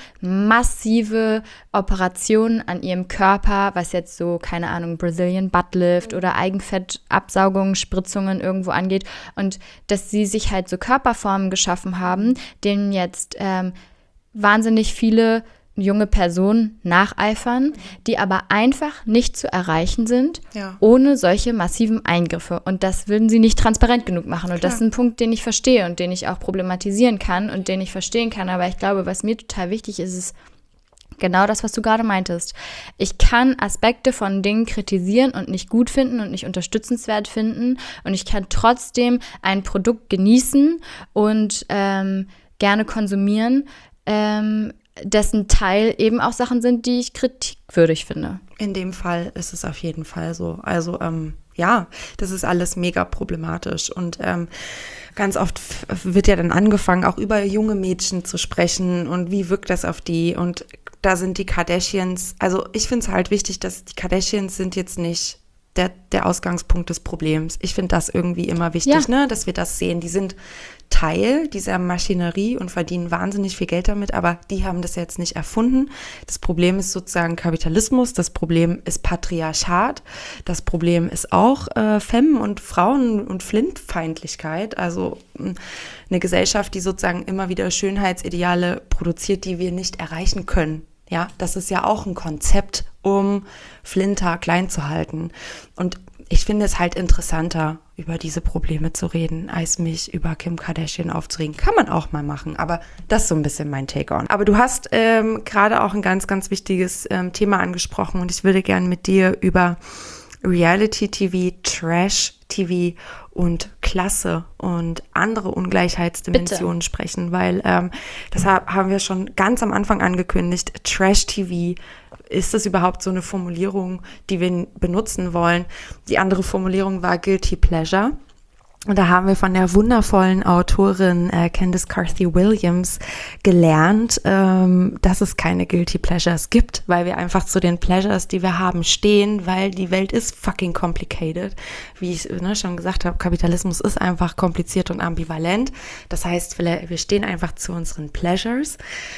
massive Operationen an ihrem Körper, was jetzt so, keine Ahnung, Brazilian Butt Lift oder Eigenfettabsaugung, Spritzungen irgendwo angeht und dass sie sich halt so Körperformen geschaffen haben, denen jetzt ähm, wahnsinnig viele junge Personen nacheifern, die aber einfach nicht zu erreichen sind, ja. ohne solche massiven Eingriffe. Und das würden sie nicht transparent genug machen. Und Klar. das ist ein Punkt, den ich verstehe und den ich auch problematisieren kann und den ich verstehen kann. Aber ich glaube, was mir total wichtig ist, ist genau das, was du gerade meintest. Ich kann Aspekte von Dingen kritisieren und nicht gut finden und nicht unterstützenswert finden. Und ich kann trotzdem ein Produkt genießen und ähm, gerne konsumieren, ähm, dessen Teil eben auch Sachen sind, die ich kritikwürdig finde. In dem Fall ist es auf jeden Fall so. Also ähm, ja, das ist alles mega problematisch und ähm, ganz oft wird ja dann angefangen, auch über junge Mädchen zu sprechen und wie wirkt das auf die und da sind die Kardashians, also ich finde es halt wichtig, dass die Kardashians sind jetzt nicht der, der Ausgangspunkt des Problems. Ich finde das irgendwie immer wichtig, ja. ne, dass wir das sehen. Die sind Teil dieser Maschinerie und verdienen wahnsinnig viel Geld damit, aber die haben das jetzt nicht erfunden. Das Problem ist sozusagen Kapitalismus, das Problem ist Patriarchat, das Problem ist auch äh, Femme- und Frauen- und Flintfeindlichkeit, also eine Gesellschaft, die sozusagen immer wieder Schönheitsideale produziert, die wir nicht erreichen können. Ja, das ist ja auch ein Konzept, um Flinter klein zu halten. Und ich finde es halt interessanter, über diese Probleme zu reden, als mich über Kim Kardashian aufzuregen. Kann man auch mal machen, aber das ist so ein bisschen mein Take-on. Aber du hast ähm, gerade auch ein ganz, ganz wichtiges ähm, Thema angesprochen und ich würde gerne mit dir über Reality-T V, Trash-T V und Klasse und andere Ungleichheitsdimensionen Bitte. sprechen, weil ähm, das haben wir schon ganz am Anfang angekündigt. Trash-T V, ist das überhaupt so eine Formulierung, die wir benutzen wollen? Die andere Formulierung war Guilty Pleasure. Und da haben wir von der wundervollen Autorin äh, Candice Carthy Williams gelernt, ähm, dass es keine Guilty Pleasures gibt, weil wir einfach zu den Pleasures, die wir haben, stehen, weil die Welt ist fucking complicated. Wie ich ne, schon gesagt habe, Kapitalismus ist einfach kompliziert und ambivalent. Das heißt, wir stehen einfach zu unseren Pleasures.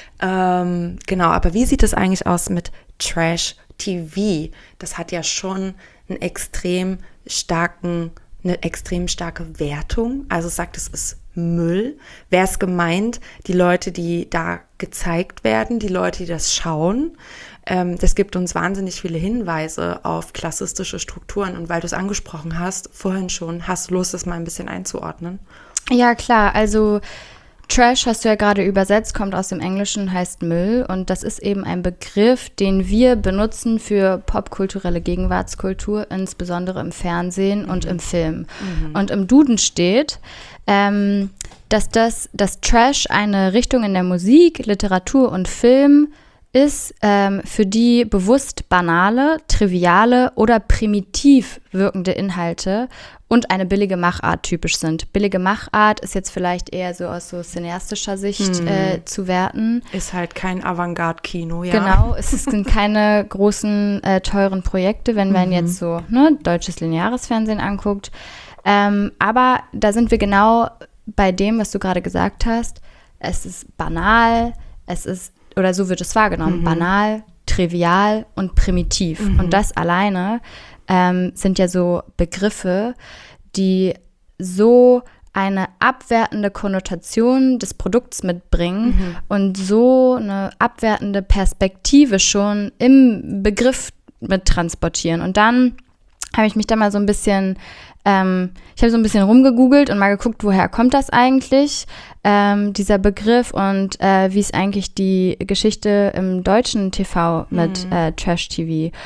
Ähm, genau, aber wie sieht es eigentlich aus mit Trash-T V? Das hat ja schon einen extrem starken eine extrem starke Wertung, also es sagt, es ist Müll. Wer ist gemeint? Die Leute, die da gezeigt werden, die Leute, die das schauen. Ähm, das gibt uns wahnsinnig viele Hinweise auf klassistische Strukturen und weil du es angesprochen hast, vorhin schon, hast du Lust, das mal ein bisschen einzuordnen? Ja, klar, also Trash hast du ja gerade übersetzt, kommt aus dem Englischen, heißt Müll und das ist eben ein Begriff, den wir benutzen für popkulturelle Gegenwartskultur, insbesondere im Fernsehen mhm. und im Film. Mhm. Und im Duden steht, ähm, dass das dass Trash eine Richtung in der Musik, Literatur und Film ist, ähm, für die bewusst banale, triviale oder primitiv wirkende Inhalte und eine billige Machart typisch sind. Billige Machart ist jetzt vielleicht eher so aus so cineastischer Sicht hm. äh, zu werten. Ist halt kein Avantgarde-Kino, ja. Genau, es sind keine großen, äh, teuren Projekte, wenn man mhm. jetzt so ne, deutsches lineares Fernsehen anguckt. Ähm, aber da sind wir genau bei dem, was du gerade gesagt hast. Es ist banal, es ist oder so wird es wahrgenommen, mhm. banal, trivial und primitiv. Mhm. Und das alleine ähm, sind ja so Begriffe, die so eine abwertende Konnotation des Produkts mitbringen mhm. und so eine abwertende Perspektive schon im Begriff mit transportieren. Und dann habe ich mich da mal so ein bisschen Ähm, ich habe so ein bisschen rumgegoogelt und mal geguckt, woher kommt das eigentlich, ähm, dieser Begriff und äh, wie ist eigentlich die Geschichte im deutschen T V mit mhm. äh, Trash-T V.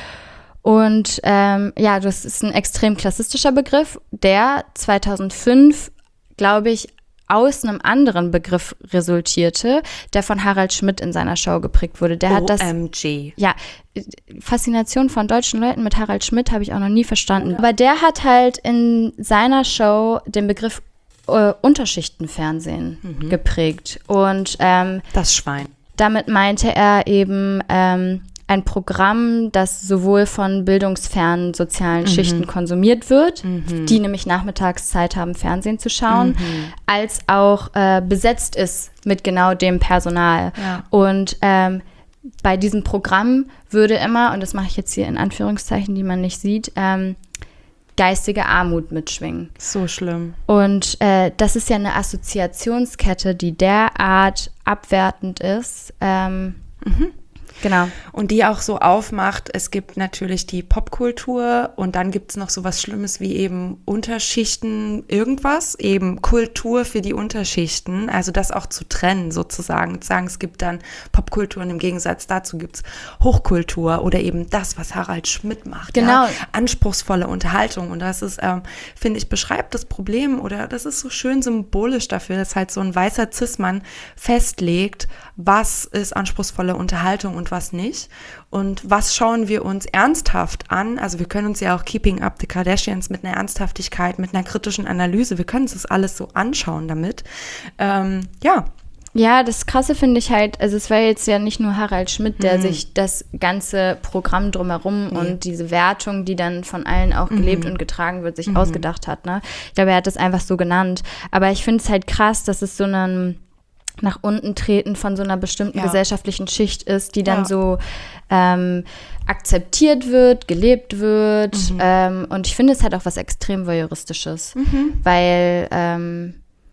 Und ähm, ja, das ist ein extrem klassistischer Begriff, der zweitausendfünf, glaube ich, aus einem anderen Begriff resultierte, der von Harald Schmidt in seiner Show geprägt wurde. Der hat das, O M G. Ja, Faszination von deutschen Leuten mit Harald Schmidt habe ich auch noch nie verstanden. Aber der hat halt in seiner Show den Begriff äh, Unterschichtenfernsehen mhm. geprägt. Und ähm, das Schwein. Damit meinte er eben ähm, ein Programm, das sowohl von bildungsfernen sozialen mhm. Schichten konsumiert wird, mhm. die nämlich nachmittags Zeit haben, Fernsehen zu schauen, mhm. als auch äh, besetzt ist mit genau dem Personal. Ja. Und ähm, bei diesem Programm würde immer, und das mache ich jetzt hier in Anführungszeichen, die man nicht sieht, ähm, geistige Armut mitschwingen. So schlimm. Und äh, das ist ja eine Assoziationskette, die derart abwertend ist. Ähm, mhm. Genau. Und die auch so aufmacht, es gibt natürlich die Popkultur und dann gibt es noch so was Schlimmes wie eben Unterschichten irgendwas, eben Kultur für die Unterschichten, also das auch zu trennen sozusagen, zu sagen, es gibt dann Popkultur und im Gegensatz dazu gibt es Hochkultur oder eben das, was Harald Schmidt macht. Genau. Ja? Anspruchsvolle Unterhaltung und das ist, ähm, finde ich, beschreibt das Problem oder das ist so schön symbolisch dafür, dass halt so ein weißer Cis-Mann festlegt, was ist anspruchsvolle Unterhaltung und was nicht. Und was schauen wir uns ernsthaft an? Also wir können uns ja auch Keeping Up the Kardashians mit einer Ernsthaftigkeit, mit einer kritischen Analyse, wir können uns das alles so anschauen damit. Ähm, ja. Ja, das Krasse finde ich halt, also es war jetzt ja nicht nur Harald Schmidt, der mhm. sich das ganze Programm drumherum nee. und diese Wertung, die dann von allen auch gelebt mhm. und getragen wird, sich mhm. ausgedacht hat. Ne? Ich glaube, er hat das einfach so genannt. Aber ich finde es halt krass, dass es so einen nach unten treten von so einer bestimmten ja. gesellschaftlichen Schicht ist, die dann ja. so ähm, akzeptiert wird, gelebt wird. Mhm. Ähm, und ich finde, es hat auch was extrem Voyeuristisches, mhm. weil ähm,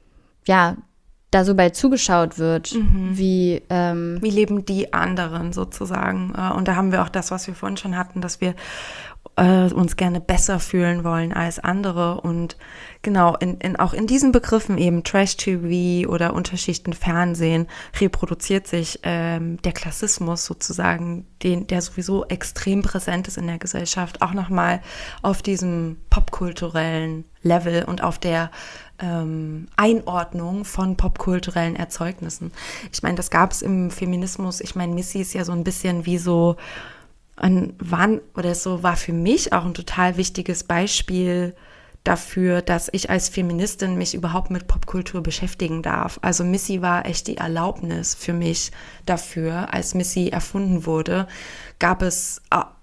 ja, da so bei zugeschaut wird, mhm. wie ähm, wie leben die anderen sozusagen. Und da haben wir auch das, was wir vorhin schon hatten, dass wir äh, uns gerne besser fühlen wollen als andere und genau, in, in, auch in diesen Begriffen eben Trash-T V oder Unterschichtenfernsehen reproduziert sich ähm, der Klassismus sozusagen, den, der sowieso extrem präsent ist in der Gesellschaft, auch nochmal auf diesem popkulturellen Level und auf der ähm, Einordnung von popkulturellen Erzeugnissen. Ich meine, das gab es im Feminismus, ich meine, Missy ist ja so ein bisschen wie so ein, war, oder so war für mich auch ein total wichtiges Beispiel dafür, dass ich als Feministin mich überhaupt mit Popkultur beschäftigen darf. Also Missy war echt die Erlaubnis für mich dafür. Als Missy erfunden wurde, gab es,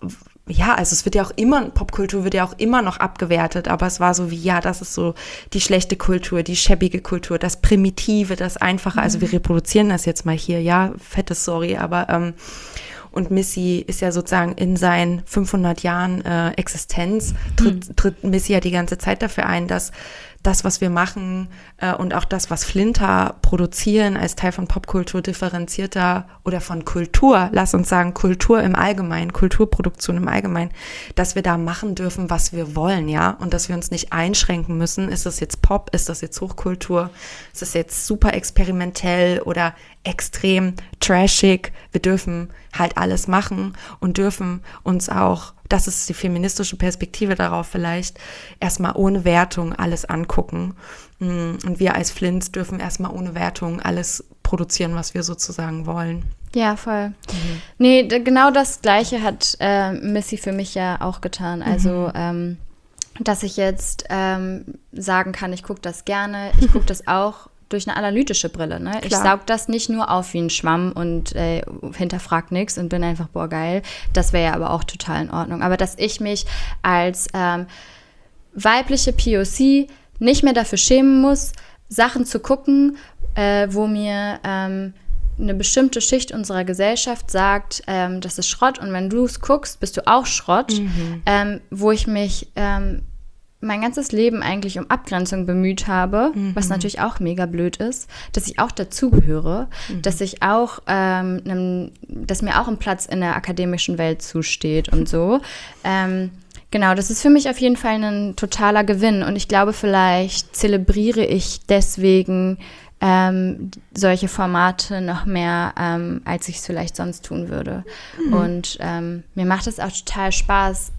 ja, also es wird ja auch immer, Popkultur wird ja auch immer noch abgewertet, aber es war so wie, ja, das ist so die schlechte Kultur, die schäbige Kultur, das Primitive, das Einfache. Mhm. Also wir reproduzieren das jetzt mal hier, ja, fettes Sorry, aber ähm, und Missy ist ja sozusagen in seinen fünfhundert Jahren äh, Existenz, tritt, mhm. tritt Missy ja die ganze Zeit dafür ein, dass das, was wir machen äh, und auch das, was Flinter produzieren als Teil von Popkultur differenzierter oder von Kultur, lass uns sagen Kultur im Allgemeinen, Kulturproduktion im Allgemeinen, dass wir da machen dürfen, was wir wollen, ja, und dass wir uns nicht einschränken müssen, ist das jetzt Pop, ist das jetzt Hochkultur, ist das jetzt super experimentell oder extrem trashig, wir dürfen halt alles machen und dürfen uns auch, das ist die feministische Perspektive darauf vielleicht, erstmal ohne Wertung alles angucken. Und wir als Flints dürfen erstmal ohne Wertung alles produzieren, was wir sozusagen wollen. Ja, voll. Mhm. Nee, d- genau das Gleiche hat äh, Missy für mich ja auch getan. Also, mhm. ähm, dass ich jetzt ähm, sagen kann, ich gucke das gerne, ich gucke das auch durch eine analytische Brille, ne? Ich saug das nicht nur auf wie ein Schwamm und äh, hinterfrag nichts und bin einfach, boah, geil. Das wäre ja aber auch total in Ordnung. Aber dass ich mich als ähm, weibliche P O C nicht mehr dafür schämen muss, Sachen zu gucken, äh, wo mir ähm, eine bestimmte Schicht unserer Gesellschaft sagt, ähm, das ist Schrott und wenn du es guckst, bist du auch Schrott, mhm. ähm, wo ich mich ähm, mein ganzes Leben eigentlich um Abgrenzung bemüht habe, mhm. was natürlich auch mega blöd ist, dass ich auch dazugehöre, mhm. dass ich auch, ähm, nem, dass mir auch ein Platz in der akademischen Welt zusteht und so. Ähm, genau, das ist für mich auf jeden Fall ein totaler Gewinn und ich glaube, vielleicht zelebriere ich deswegen ähm, solche Formate noch mehr, ähm, als ich es vielleicht sonst tun würde. Mhm. Und ähm, mir macht es auch total Spaß,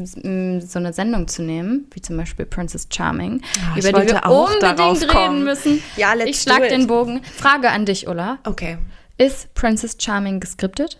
so eine Sendung zu nehmen, wie zum Beispiel Princess Charming, oh, über die wir unbedingt reden müssen. Ja, let's ich schlag den Bogen. Frage an dich, Ulla. Okay. Ist Princess Charming geskriptet?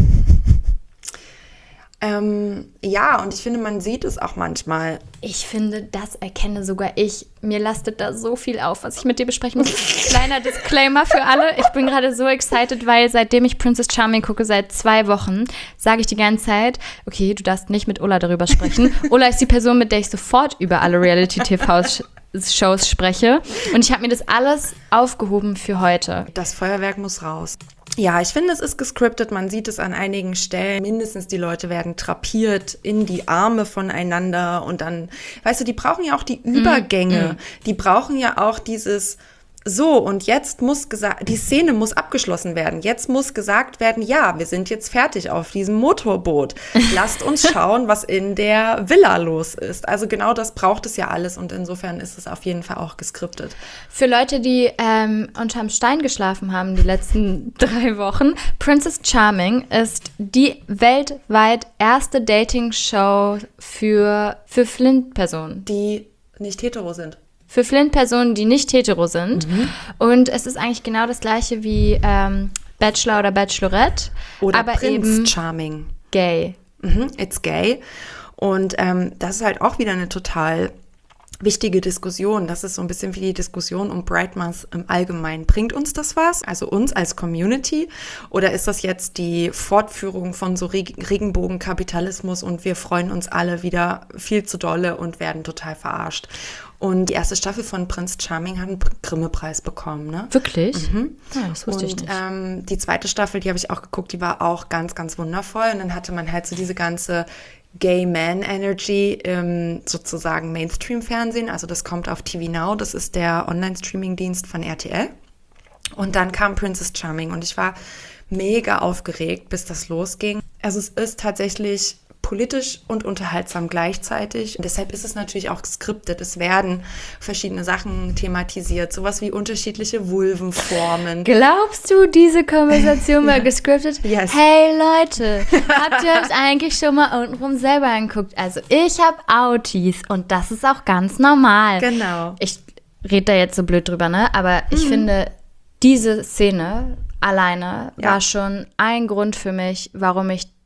Ähm, ja, und ich finde, man sieht es auch manchmal. Ich finde, das erkenne sogar ich. Mir lastet da so viel auf, was ich mit dir besprechen muss. Kleiner Disclaimer für alle. Ich bin gerade so excited, weil seitdem ich Princess Charming gucke, seit zwei Wochen, sage ich die ganze Zeit, okay, du darfst nicht mit Ulla darüber sprechen. Ulla ist die Person, mit der ich sofort über alle Reality-T V-Shows spreche. Und ich habe mir das alles aufgehoben für heute. Das Feuerwerk muss raus. Ja, ich finde, es ist gescriptet. Man sieht es an einigen Stellen. Mindestens die Leute werden drapiert in die Arme voneinander. Und dann, weißt du, die brauchen ja auch die Übergänge. Mm. Die brauchen ja auch dieses... So, und jetzt muss gesagt, die Szene muss abgeschlossen werden. Jetzt muss gesagt werden, ja, wir sind jetzt fertig auf diesem Motorboot. Lasst uns schauen, was in der Villa los ist. Also genau das braucht es ja alles und insofern ist es auf jeden Fall auch geskriptet. Für Leute, die ähm, unterm Stein geschlafen haben die letzten drei Wochen, Princess Charming ist die weltweit erste Dating-Show für, für Flint-Personen. Die nicht hetero sind. Für Flint-Personen, die nicht hetero sind. Mhm. Und es ist eigentlich genau das Gleiche wie ähm, Bachelor oder Bachelorette. Oder aber Prince eben Charming. Gay. Mhm, it's gay. Und ähm, das ist halt auch wieder eine total wichtige Diskussion. Das ist so ein bisschen wie die Diskussion um Pride Month im Allgemeinen. Bringt uns das was? Also uns als Community? Oder ist das jetzt die Fortführung von so Reg- Regenbogenkapitalismus und wir freuen uns alle wieder viel zu dolle und werden total verarscht? Und die erste Staffel von Prince Charming hat einen Grimme-Preis bekommen, ne? Wirklich? Mhm. Ja, das wusste und, ich nicht. Ähm, die zweite Staffel, die habe ich auch geguckt, die war auch ganz, ganz wundervoll. Und dann hatte man halt so diese ganze Gay-Man-Energy im sozusagen Mainstream-Fernsehen. Also das kommt auf T V Now, das ist der Online-Streaming-Dienst von R T L. Und dann kam Princess Charming und ich war mega aufgeregt, bis das losging. Also es ist tatsächlich politisch und unterhaltsam gleichzeitig. Und deshalb ist es natürlich auch geskriptet. Es werden verschiedene Sachen thematisiert, sowas wie unterschiedliche Vulvenformen. Glaubst du, diese Konversation war geskriptet? Yes. Hey Leute, habt ihr euch eigentlich schon mal untenrum selber angeguckt? Also ich habe Autis und das ist auch ganz normal. Genau. Ich rede da jetzt so blöd drüber, ne? Aber ich mhm. finde, diese Szene alleine ja. war schon ein Grund für mich, warum ich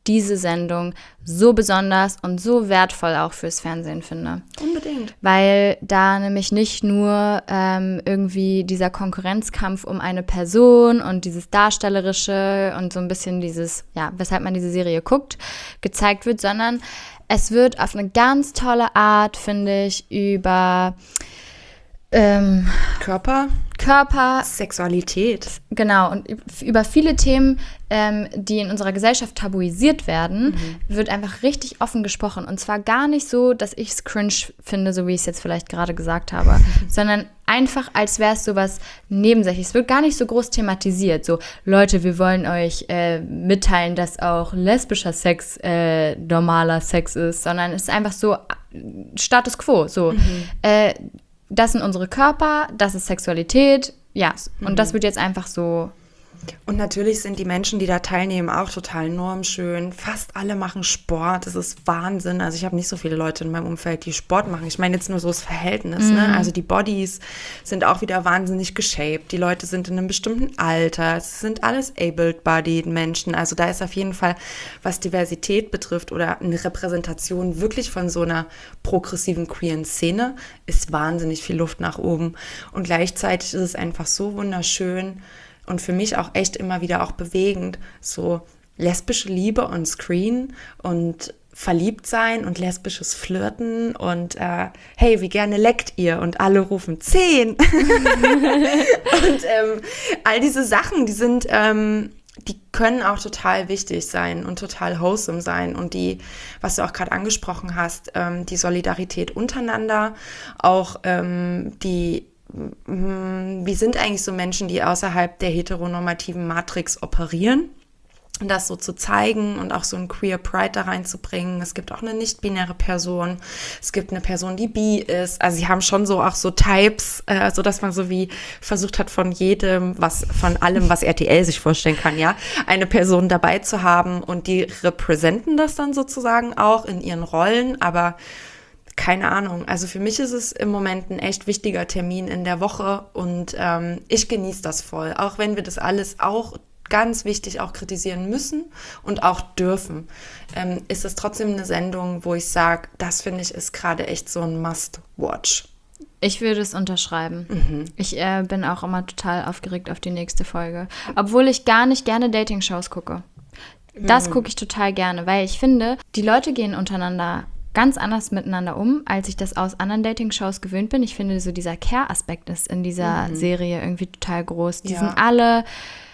diese Sendung so besonders und so wertvoll auch fürs Fernsehen finde. Unbedingt. Weil da nämlich nicht nur ähm, irgendwie dieser Konkurrenzkampf um eine Person und dieses Darstellerische und so ein bisschen dieses, ja, weshalb man diese Serie guckt, gezeigt wird, sondern es wird auf eine ganz tolle Art, finde ich, über ähm, Körper, Körper, Sexualität. Genau, und über viele Themen, ähm, die in unserer Gesellschaft tabuisiert werden, mhm. wird einfach richtig offen gesprochen. Und zwar gar nicht so, dass ich es cringe finde, so wie ich es jetzt vielleicht gerade gesagt habe, mhm. sondern einfach, als wäre es sowas Nebensächliches. Es wird gar nicht so groß thematisiert. So, Leute, wir wollen euch äh, mitteilen, dass auch lesbischer Sex äh, normaler Sex ist, sondern es ist einfach so Status quo. So, mhm. äh, das sind unsere Körper, das ist Sexualität, ja, und mhm. das wird jetzt einfach so. Und natürlich sind die Menschen, die da teilnehmen, auch total normschön. Fast alle machen Sport, das ist Wahnsinn. Also ich habe nicht so viele Leute in meinem Umfeld, die Sport machen. Ich meine jetzt nur so das Verhältnis, mhm. ne? Also die Bodies sind auch wieder wahnsinnig geshaped. Die Leute sind in einem bestimmten Alter. Es sind alles able-bodied Menschen. Also da ist auf jeden Fall, was Diversität betrifft oder eine Repräsentation wirklich von so einer progressiven queeren Szene, ist wahnsinnig viel Luft nach oben. Und gleichzeitig ist es einfach so wunderschön, und für mich auch echt immer wieder auch bewegend, so lesbische Liebe on Screen und verliebt sein und lesbisches Flirten und äh, hey, wie gerne leckt ihr? Und alle rufen zehn. Und ähm, all diese Sachen, die sind, ähm, die können auch total wichtig sein und total wholesome sein. Und die, was du auch gerade angesprochen hast, ähm, die Solidarität untereinander, auch ähm, die wir sind eigentlich so Menschen, die außerhalb der heteronormativen Matrix operieren. Und das so zu zeigen und auch so ein Queer Pride da reinzubringen. Es gibt auch eine nicht-binäre Person. Es gibt eine Person, die bi ist. Also sie haben schon so auch so Types, äh, so dass man so wie versucht hat, von jedem, was von allem, was R T L sich vorstellen kann, ja, eine Person dabei zu haben. Und die repräsentieren das dann sozusagen auch in ihren Rollen. Aber keine Ahnung, also für mich ist es im Moment ein echt wichtiger Termin in der Woche und ähm, ich genieße das voll, auch wenn wir das alles auch ganz wichtig auch kritisieren müssen und auch dürfen, ähm, ist es trotzdem eine Sendung, wo ich sage, das finde ich ist gerade echt so ein Must-Watch. Ich würde es unterschreiben. Mhm. Ich äh, bin auch immer total aufgeregt auf die nächste Folge, obwohl ich gar nicht gerne Dating-Shows gucke. Das mhm. gucke ich total gerne, weil ich finde, die Leute gehen untereinander ganz anders miteinander um, als ich das aus anderen Dating-Shows gewöhnt bin. Ich finde, so dieser Care-Aspekt ist in dieser mhm. Serie irgendwie total groß. Die ja. sind alle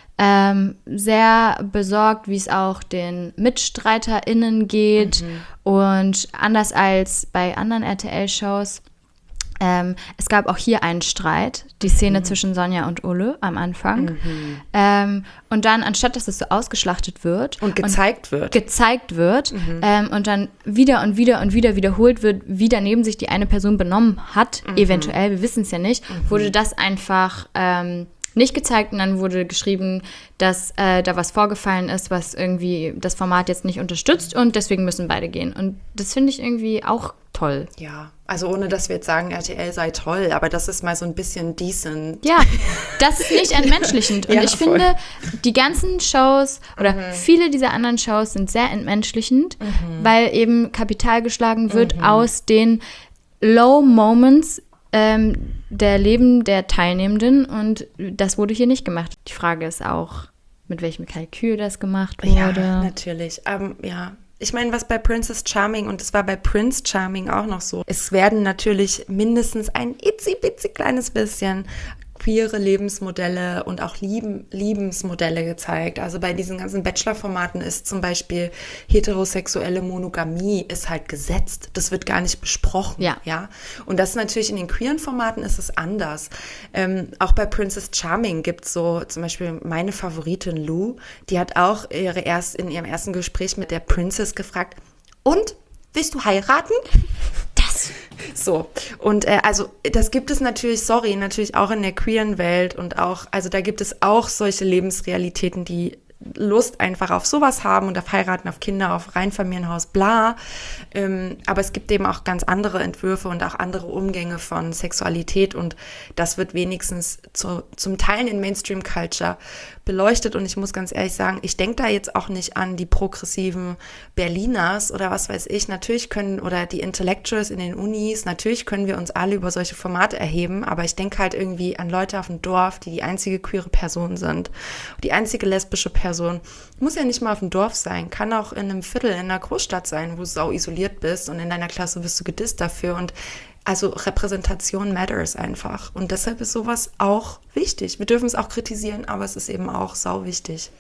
ähm, sehr besorgt, wie es auch den MitstreiterInnen geht. Mhm. Und anders als bei anderen R T L-Shows, ähm, es gab auch hier einen Streit, die Szene mhm. zwischen Sonja und Ole am Anfang. Mhm. Ähm, und dann, anstatt dass es so ausgeschlachtet wird und gezeigt und wird, gezeigt wird mhm. ähm, und dann wieder und wieder und wieder wiederholt wird, wie daneben sich die eine Person benommen hat, mhm. eventuell, wir wissen es ja nicht, mhm. wurde das einfach ähm, nicht gezeigt und dann wurde geschrieben, dass äh, da was vorgefallen ist, was irgendwie das Format jetzt nicht unterstützt und deswegen müssen beide gehen. Und das finde ich irgendwie auch toll. Ja, also ohne, dass wir jetzt sagen, R T L sei toll, aber das ist mal so ein bisschen decent. Ja, das ist nicht entmenschlichend. Und ja, ich voll. finde, die ganzen Shows oder mhm. viele dieser anderen Shows sind sehr entmenschlichend, mhm. weil eben Kapital geschlagen wird mhm. aus den Low Moments ähm, der Leben der Teilnehmenden und das wurde hier nicht gemacht. Die Frage ist auch, mit welchem Kalkül das gemacht wurde. Ja, natürlich. Ähm, ja. Ich meine, was bei Princess Charming, und das war bei Prince Charming auch noch so, es werden natürlich mindestens ein itzi-bitzi kleines bisschen queere Lebensmodelle und auch Lieben, Liebensmodelle gezeigt. Also bei diesen ganzen Bachelor-Formaten ist zum Beispiel heterosexuelle Monogamie ist halt gesetzt. Das wird gar nicht besprochen. Ja. Ja? Und das natürlich in den queeren Formaten ist es anders. Ähm, auch bei Princess Charming gibt es so zum Beispiel meine Favoritin Lou, die hat auch ihre erst, in ihrem ersten Gespräch mit der Princess gefragt, und, willst du heiraten? Das. So, und äh, also das gibt es natürlich, sorry, natürlich auch in der queeren Welt und auch, also da gibt es auch solche Lebensrealitäten, die Lust einfach auf sowas haben und auf heiraten, auf Kinder, auf Reinfamilienhaus, bla. Ähm, aber es gibt eben auch ganz andere Entwürfe und auch andere Umgänge von Sexualität und das wird wenigstens zu, zum Teil in Mainstream-Culture beleuchtet und ich muss ganz ehrlich sagen, ich denke da jetzt auch nicht an die progressiven Berliners oder was weiß ich. Natürlich können, oder die Intellectuals in den Unis, natürlich können wir uns alle über solche Formate erheben, aber ich denke halt irgendwie an Leute auf dem Dorf, die die einzige queere Person sind. Die einzige lesbische Person. Muss ja nicht mal auf dem Dorf sein, kann auch in einem Viertel in einer Großstadt sein, wo du sau isoliert bist und in deiner Klasse wirst du gedisst dafür und also Repräsentation matters einfach. Und deshalb ist sowas auch wichtig. Wir dürfen es auch kritisieren, aber es ist eben auch sau wichtig.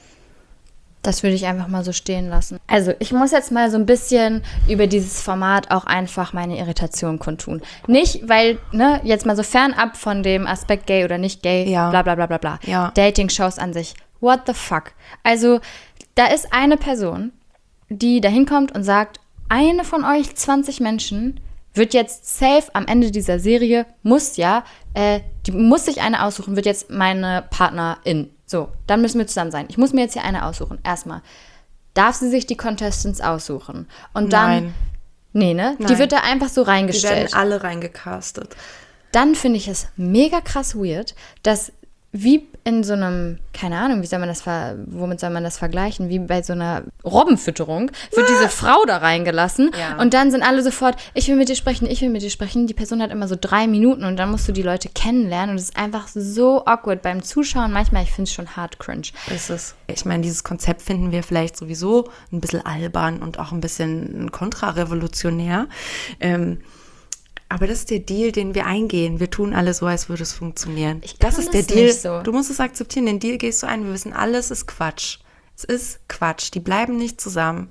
Das würde ich einfach mal so stehen lassen. Also ich muss jetzt mal so ein bisschen über dieses Format auch einfach meine Irritation kundtun. Nicht, weil, ne, jetzt mal so fernab von dem Aspekt gay oder nicht gay, ja. bla bla bla bla bla. Ja. Dating-Shows an sich. What the fuck? Also da ist eine Person, die da hinkommt und sagt, eine von euch zwanzig Menschen wird jetzt safe am Ende dieser Serie, muss ja, äh, die muss sich eine aussuchen, wird jetzt meine Partnerin. So, dann müssen wir zusammen sein. Ich muss mir jetzt hier eine aussuchen. Erstmal, darf sie sich die Contestants aussuchen? Und dann, Nein. nee, ne? Nein. Die wird da einfach so Die reingestellt. werden alle reingecastet. Dann finde ich es mega krass weird, dass wie in so einem, keine Ahnung, wie soll man das ver- womit soll man das vergleichen? Wie bei so einer Robbenfütterung wird diese Frau da reingelassen Ja. und dann sind alle sofort, ich will mit dir sprechen, ich will mit dir sprechen. Die Person hat immer so drei Minuten und dann musst du die Leute kennenlernen und es ist einfach so awkward beim Zuschauen. Manchmal, ich finde es schon hart cringe. Ist es. Ich meine, dieses Konzept finden wir vielleicht sowieso ein bisschen albern und auch ein bisschen kontrarevolutionär. Ähm, Aber das ist der Deal, den wir eingehen. Wir tun alle so, als würde es funktionieren. Ich kann das ist der das Deal. nicht so. Du musst es akzeptieren. Den Deal gehst du ein. Wir wissen, alles ist Quatsch. Es ist Quatsch. Die bleiben nicht zusammen.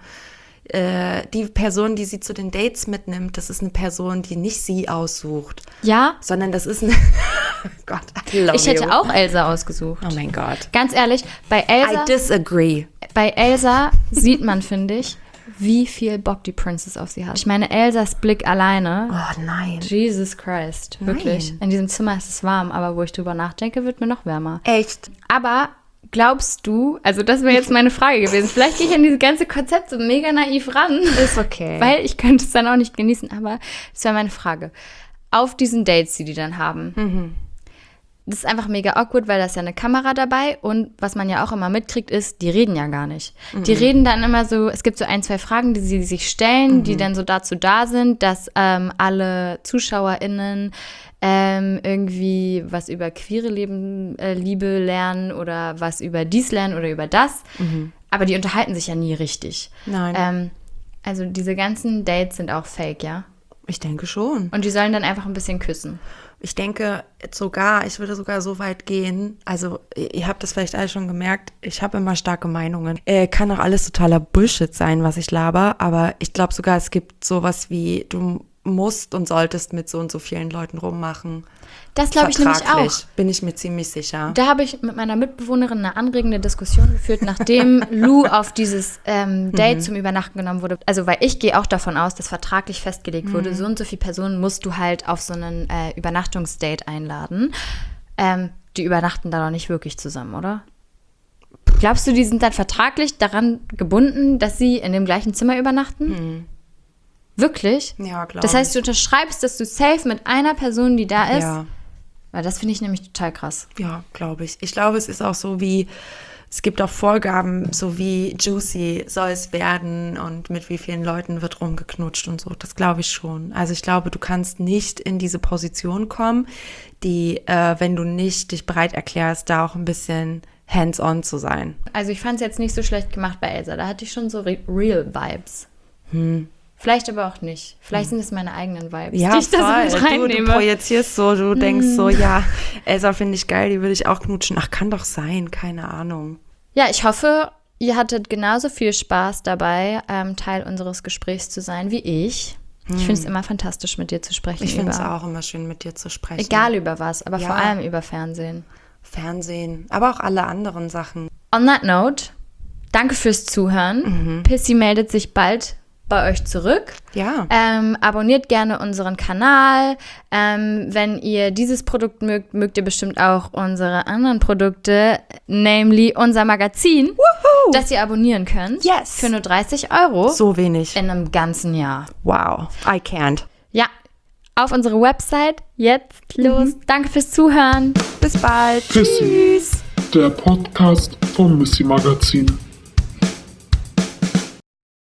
Äh, die Person, die sie zu den Dates mitnimmt, das ist eine Person, die nicht sie aussucht. Ja, Sondern das ist eine... Gott, I love ich hätte you. auch Elsa ausgesucht. Oh mein Gott. Ganz ehrlich, bei Elsa, I disagree. bei Elsa sieht man, finde ich, wie viel Bock die Princess auf sie hat. Ich meine, Elsas Blick alleine. Oh nein. Jesus Christ, wirklich. Nein. In diesem Zimmer ist es warm, aber wo ich drüber nachdenke, wird mir noch wärmer. Echt? Aber glaubst du, also das wäre jetzt meine Frage gewesen, vielleicht gehe ich an dieses ganze Konzept so mega naiv ran. Ist okay. Weil ich könnte es dann auch nicht genießen, aber das wäre meine Frage. Auf diesen Dates, die die dann haben, Mhm. das ist einfach mega awkward, weil da ist ja eine Kamera dabei und was man ja auch immer mitkriegt ist, die reden ja gar nicht. Mhm. Die reden dann immer so, es gibt so ein, zwei Fragen, die sie sich stellen, mhm. die dann so dazu da sind, dass ähm, alle ZuschauerInnen ähm, irgendwie was über queere Leben, äh, Liebe lernen oder was über dies lernen oder über das. Mhm. Aber die unterhalten sich ja nie richtig. Nein. Ähm, also diese ganzen Dates sind auch fake, ja? Ich denke schon. Und die sollen dann einfach ein bisschen küssen. Ich denke sogar, ich würde sogar so weit gehen, also ihr habt das vielleicht alle schon gemerkt, ich habe immer starke Meinungen. Äh, kann auch alles totaler Bullshit sein, was ich laber, aber ich glaube sogar, es gibt sowas wie, du musst und solltest mit so und so vielen Leuten rummachen. Das glaube ich nämlich auch. Vertraglich, bin ich mir ziemlich sicher. Da habe ich mit meiner Mitbewohnerin eine anregende Diskussion geführt, nachdem Lou auf dieses ähm, Date mhm. zum Übernachten genommen wurde. Also, weil ich gehe auch davon aus, dass vertraglich festgelegt wurde, mhm. so und so viele Personen musst du halt auf so einen äh, Übernachtungsdate einladen. Ähm, die übernachten da doch nicht wirklich zusammen, oder? Glaubst du, die sind dann vertraglich daran gebunden, dass sie in dem gleichen Zimmer übernachten? Mhm. Wirklich? Ja, klar. Das heißt, du unterschreibst, dass du safe mit einer Person, die da ist. Ja. Weil das finde ich nämlich total krass. Ja, glaube ich. Ich glaube, es ist auch so wie, es gibt auch Vorgaben, so wie juicy soll es werden und mit wie vielen Leuten wird rumgeknutscht und so. Das glaube ich schon. Also ich glaube, du kannst nicht in diese Position kommen, die, äh, wenn du nicht dich bereit erklärst, da auch ein bisschen hands-on zu sein. Also ich fand es jetzt nicht so schlecht gemacht bei Elsa. Da hatte ich schon so re- real Vibes. Hm. Vielleicht aber auch nicht. Vielleicht sind es meine eigenen Vibes, Ja, die ich da so mit voll. reinnehme. Du, du projizierst so, du mm. denkst so, ja, Elsa finde ich geil, die würde ich auch knutschen. Ach, kann doch sein, keine Ahnung. Ja, ich hoffe, ihr hattet genauso viel Spaß dabei, ähm, Teil unseres Gesprächs zu sein wie ich. Hm. Ich finde es immer fantastisch, mit dir zu sprechen. Ich finde es über- auch immer schön, mit dir zu sprechen. Egal über was, aber Ja. vor allem über Fernsehen. Fernsehen, aber auch alle anderen Sachen. On that note, danke fürs Zuhören. Mhm. Pissy meldet sich bald bei euch zurück. Ja. Ähm, abonniert gerne unseren Kanal. Ähm, wenn ihr dieses Produkt mögt, mögt ihr bestimmt auch unsere anderen Produkte, namely unser Magazin, Woohoo! das ihr abonnieren könnt. Yes. Für nur dreißig Euro. So wenig. In einem ganzen Jahr. Wow. I can't. Ja. Auf unsere Website. Jetzt los. Mhm. Danke fürs Zuhören. Bis bald. Pissy, Tschüss. der Podcast vom Missy Magazin.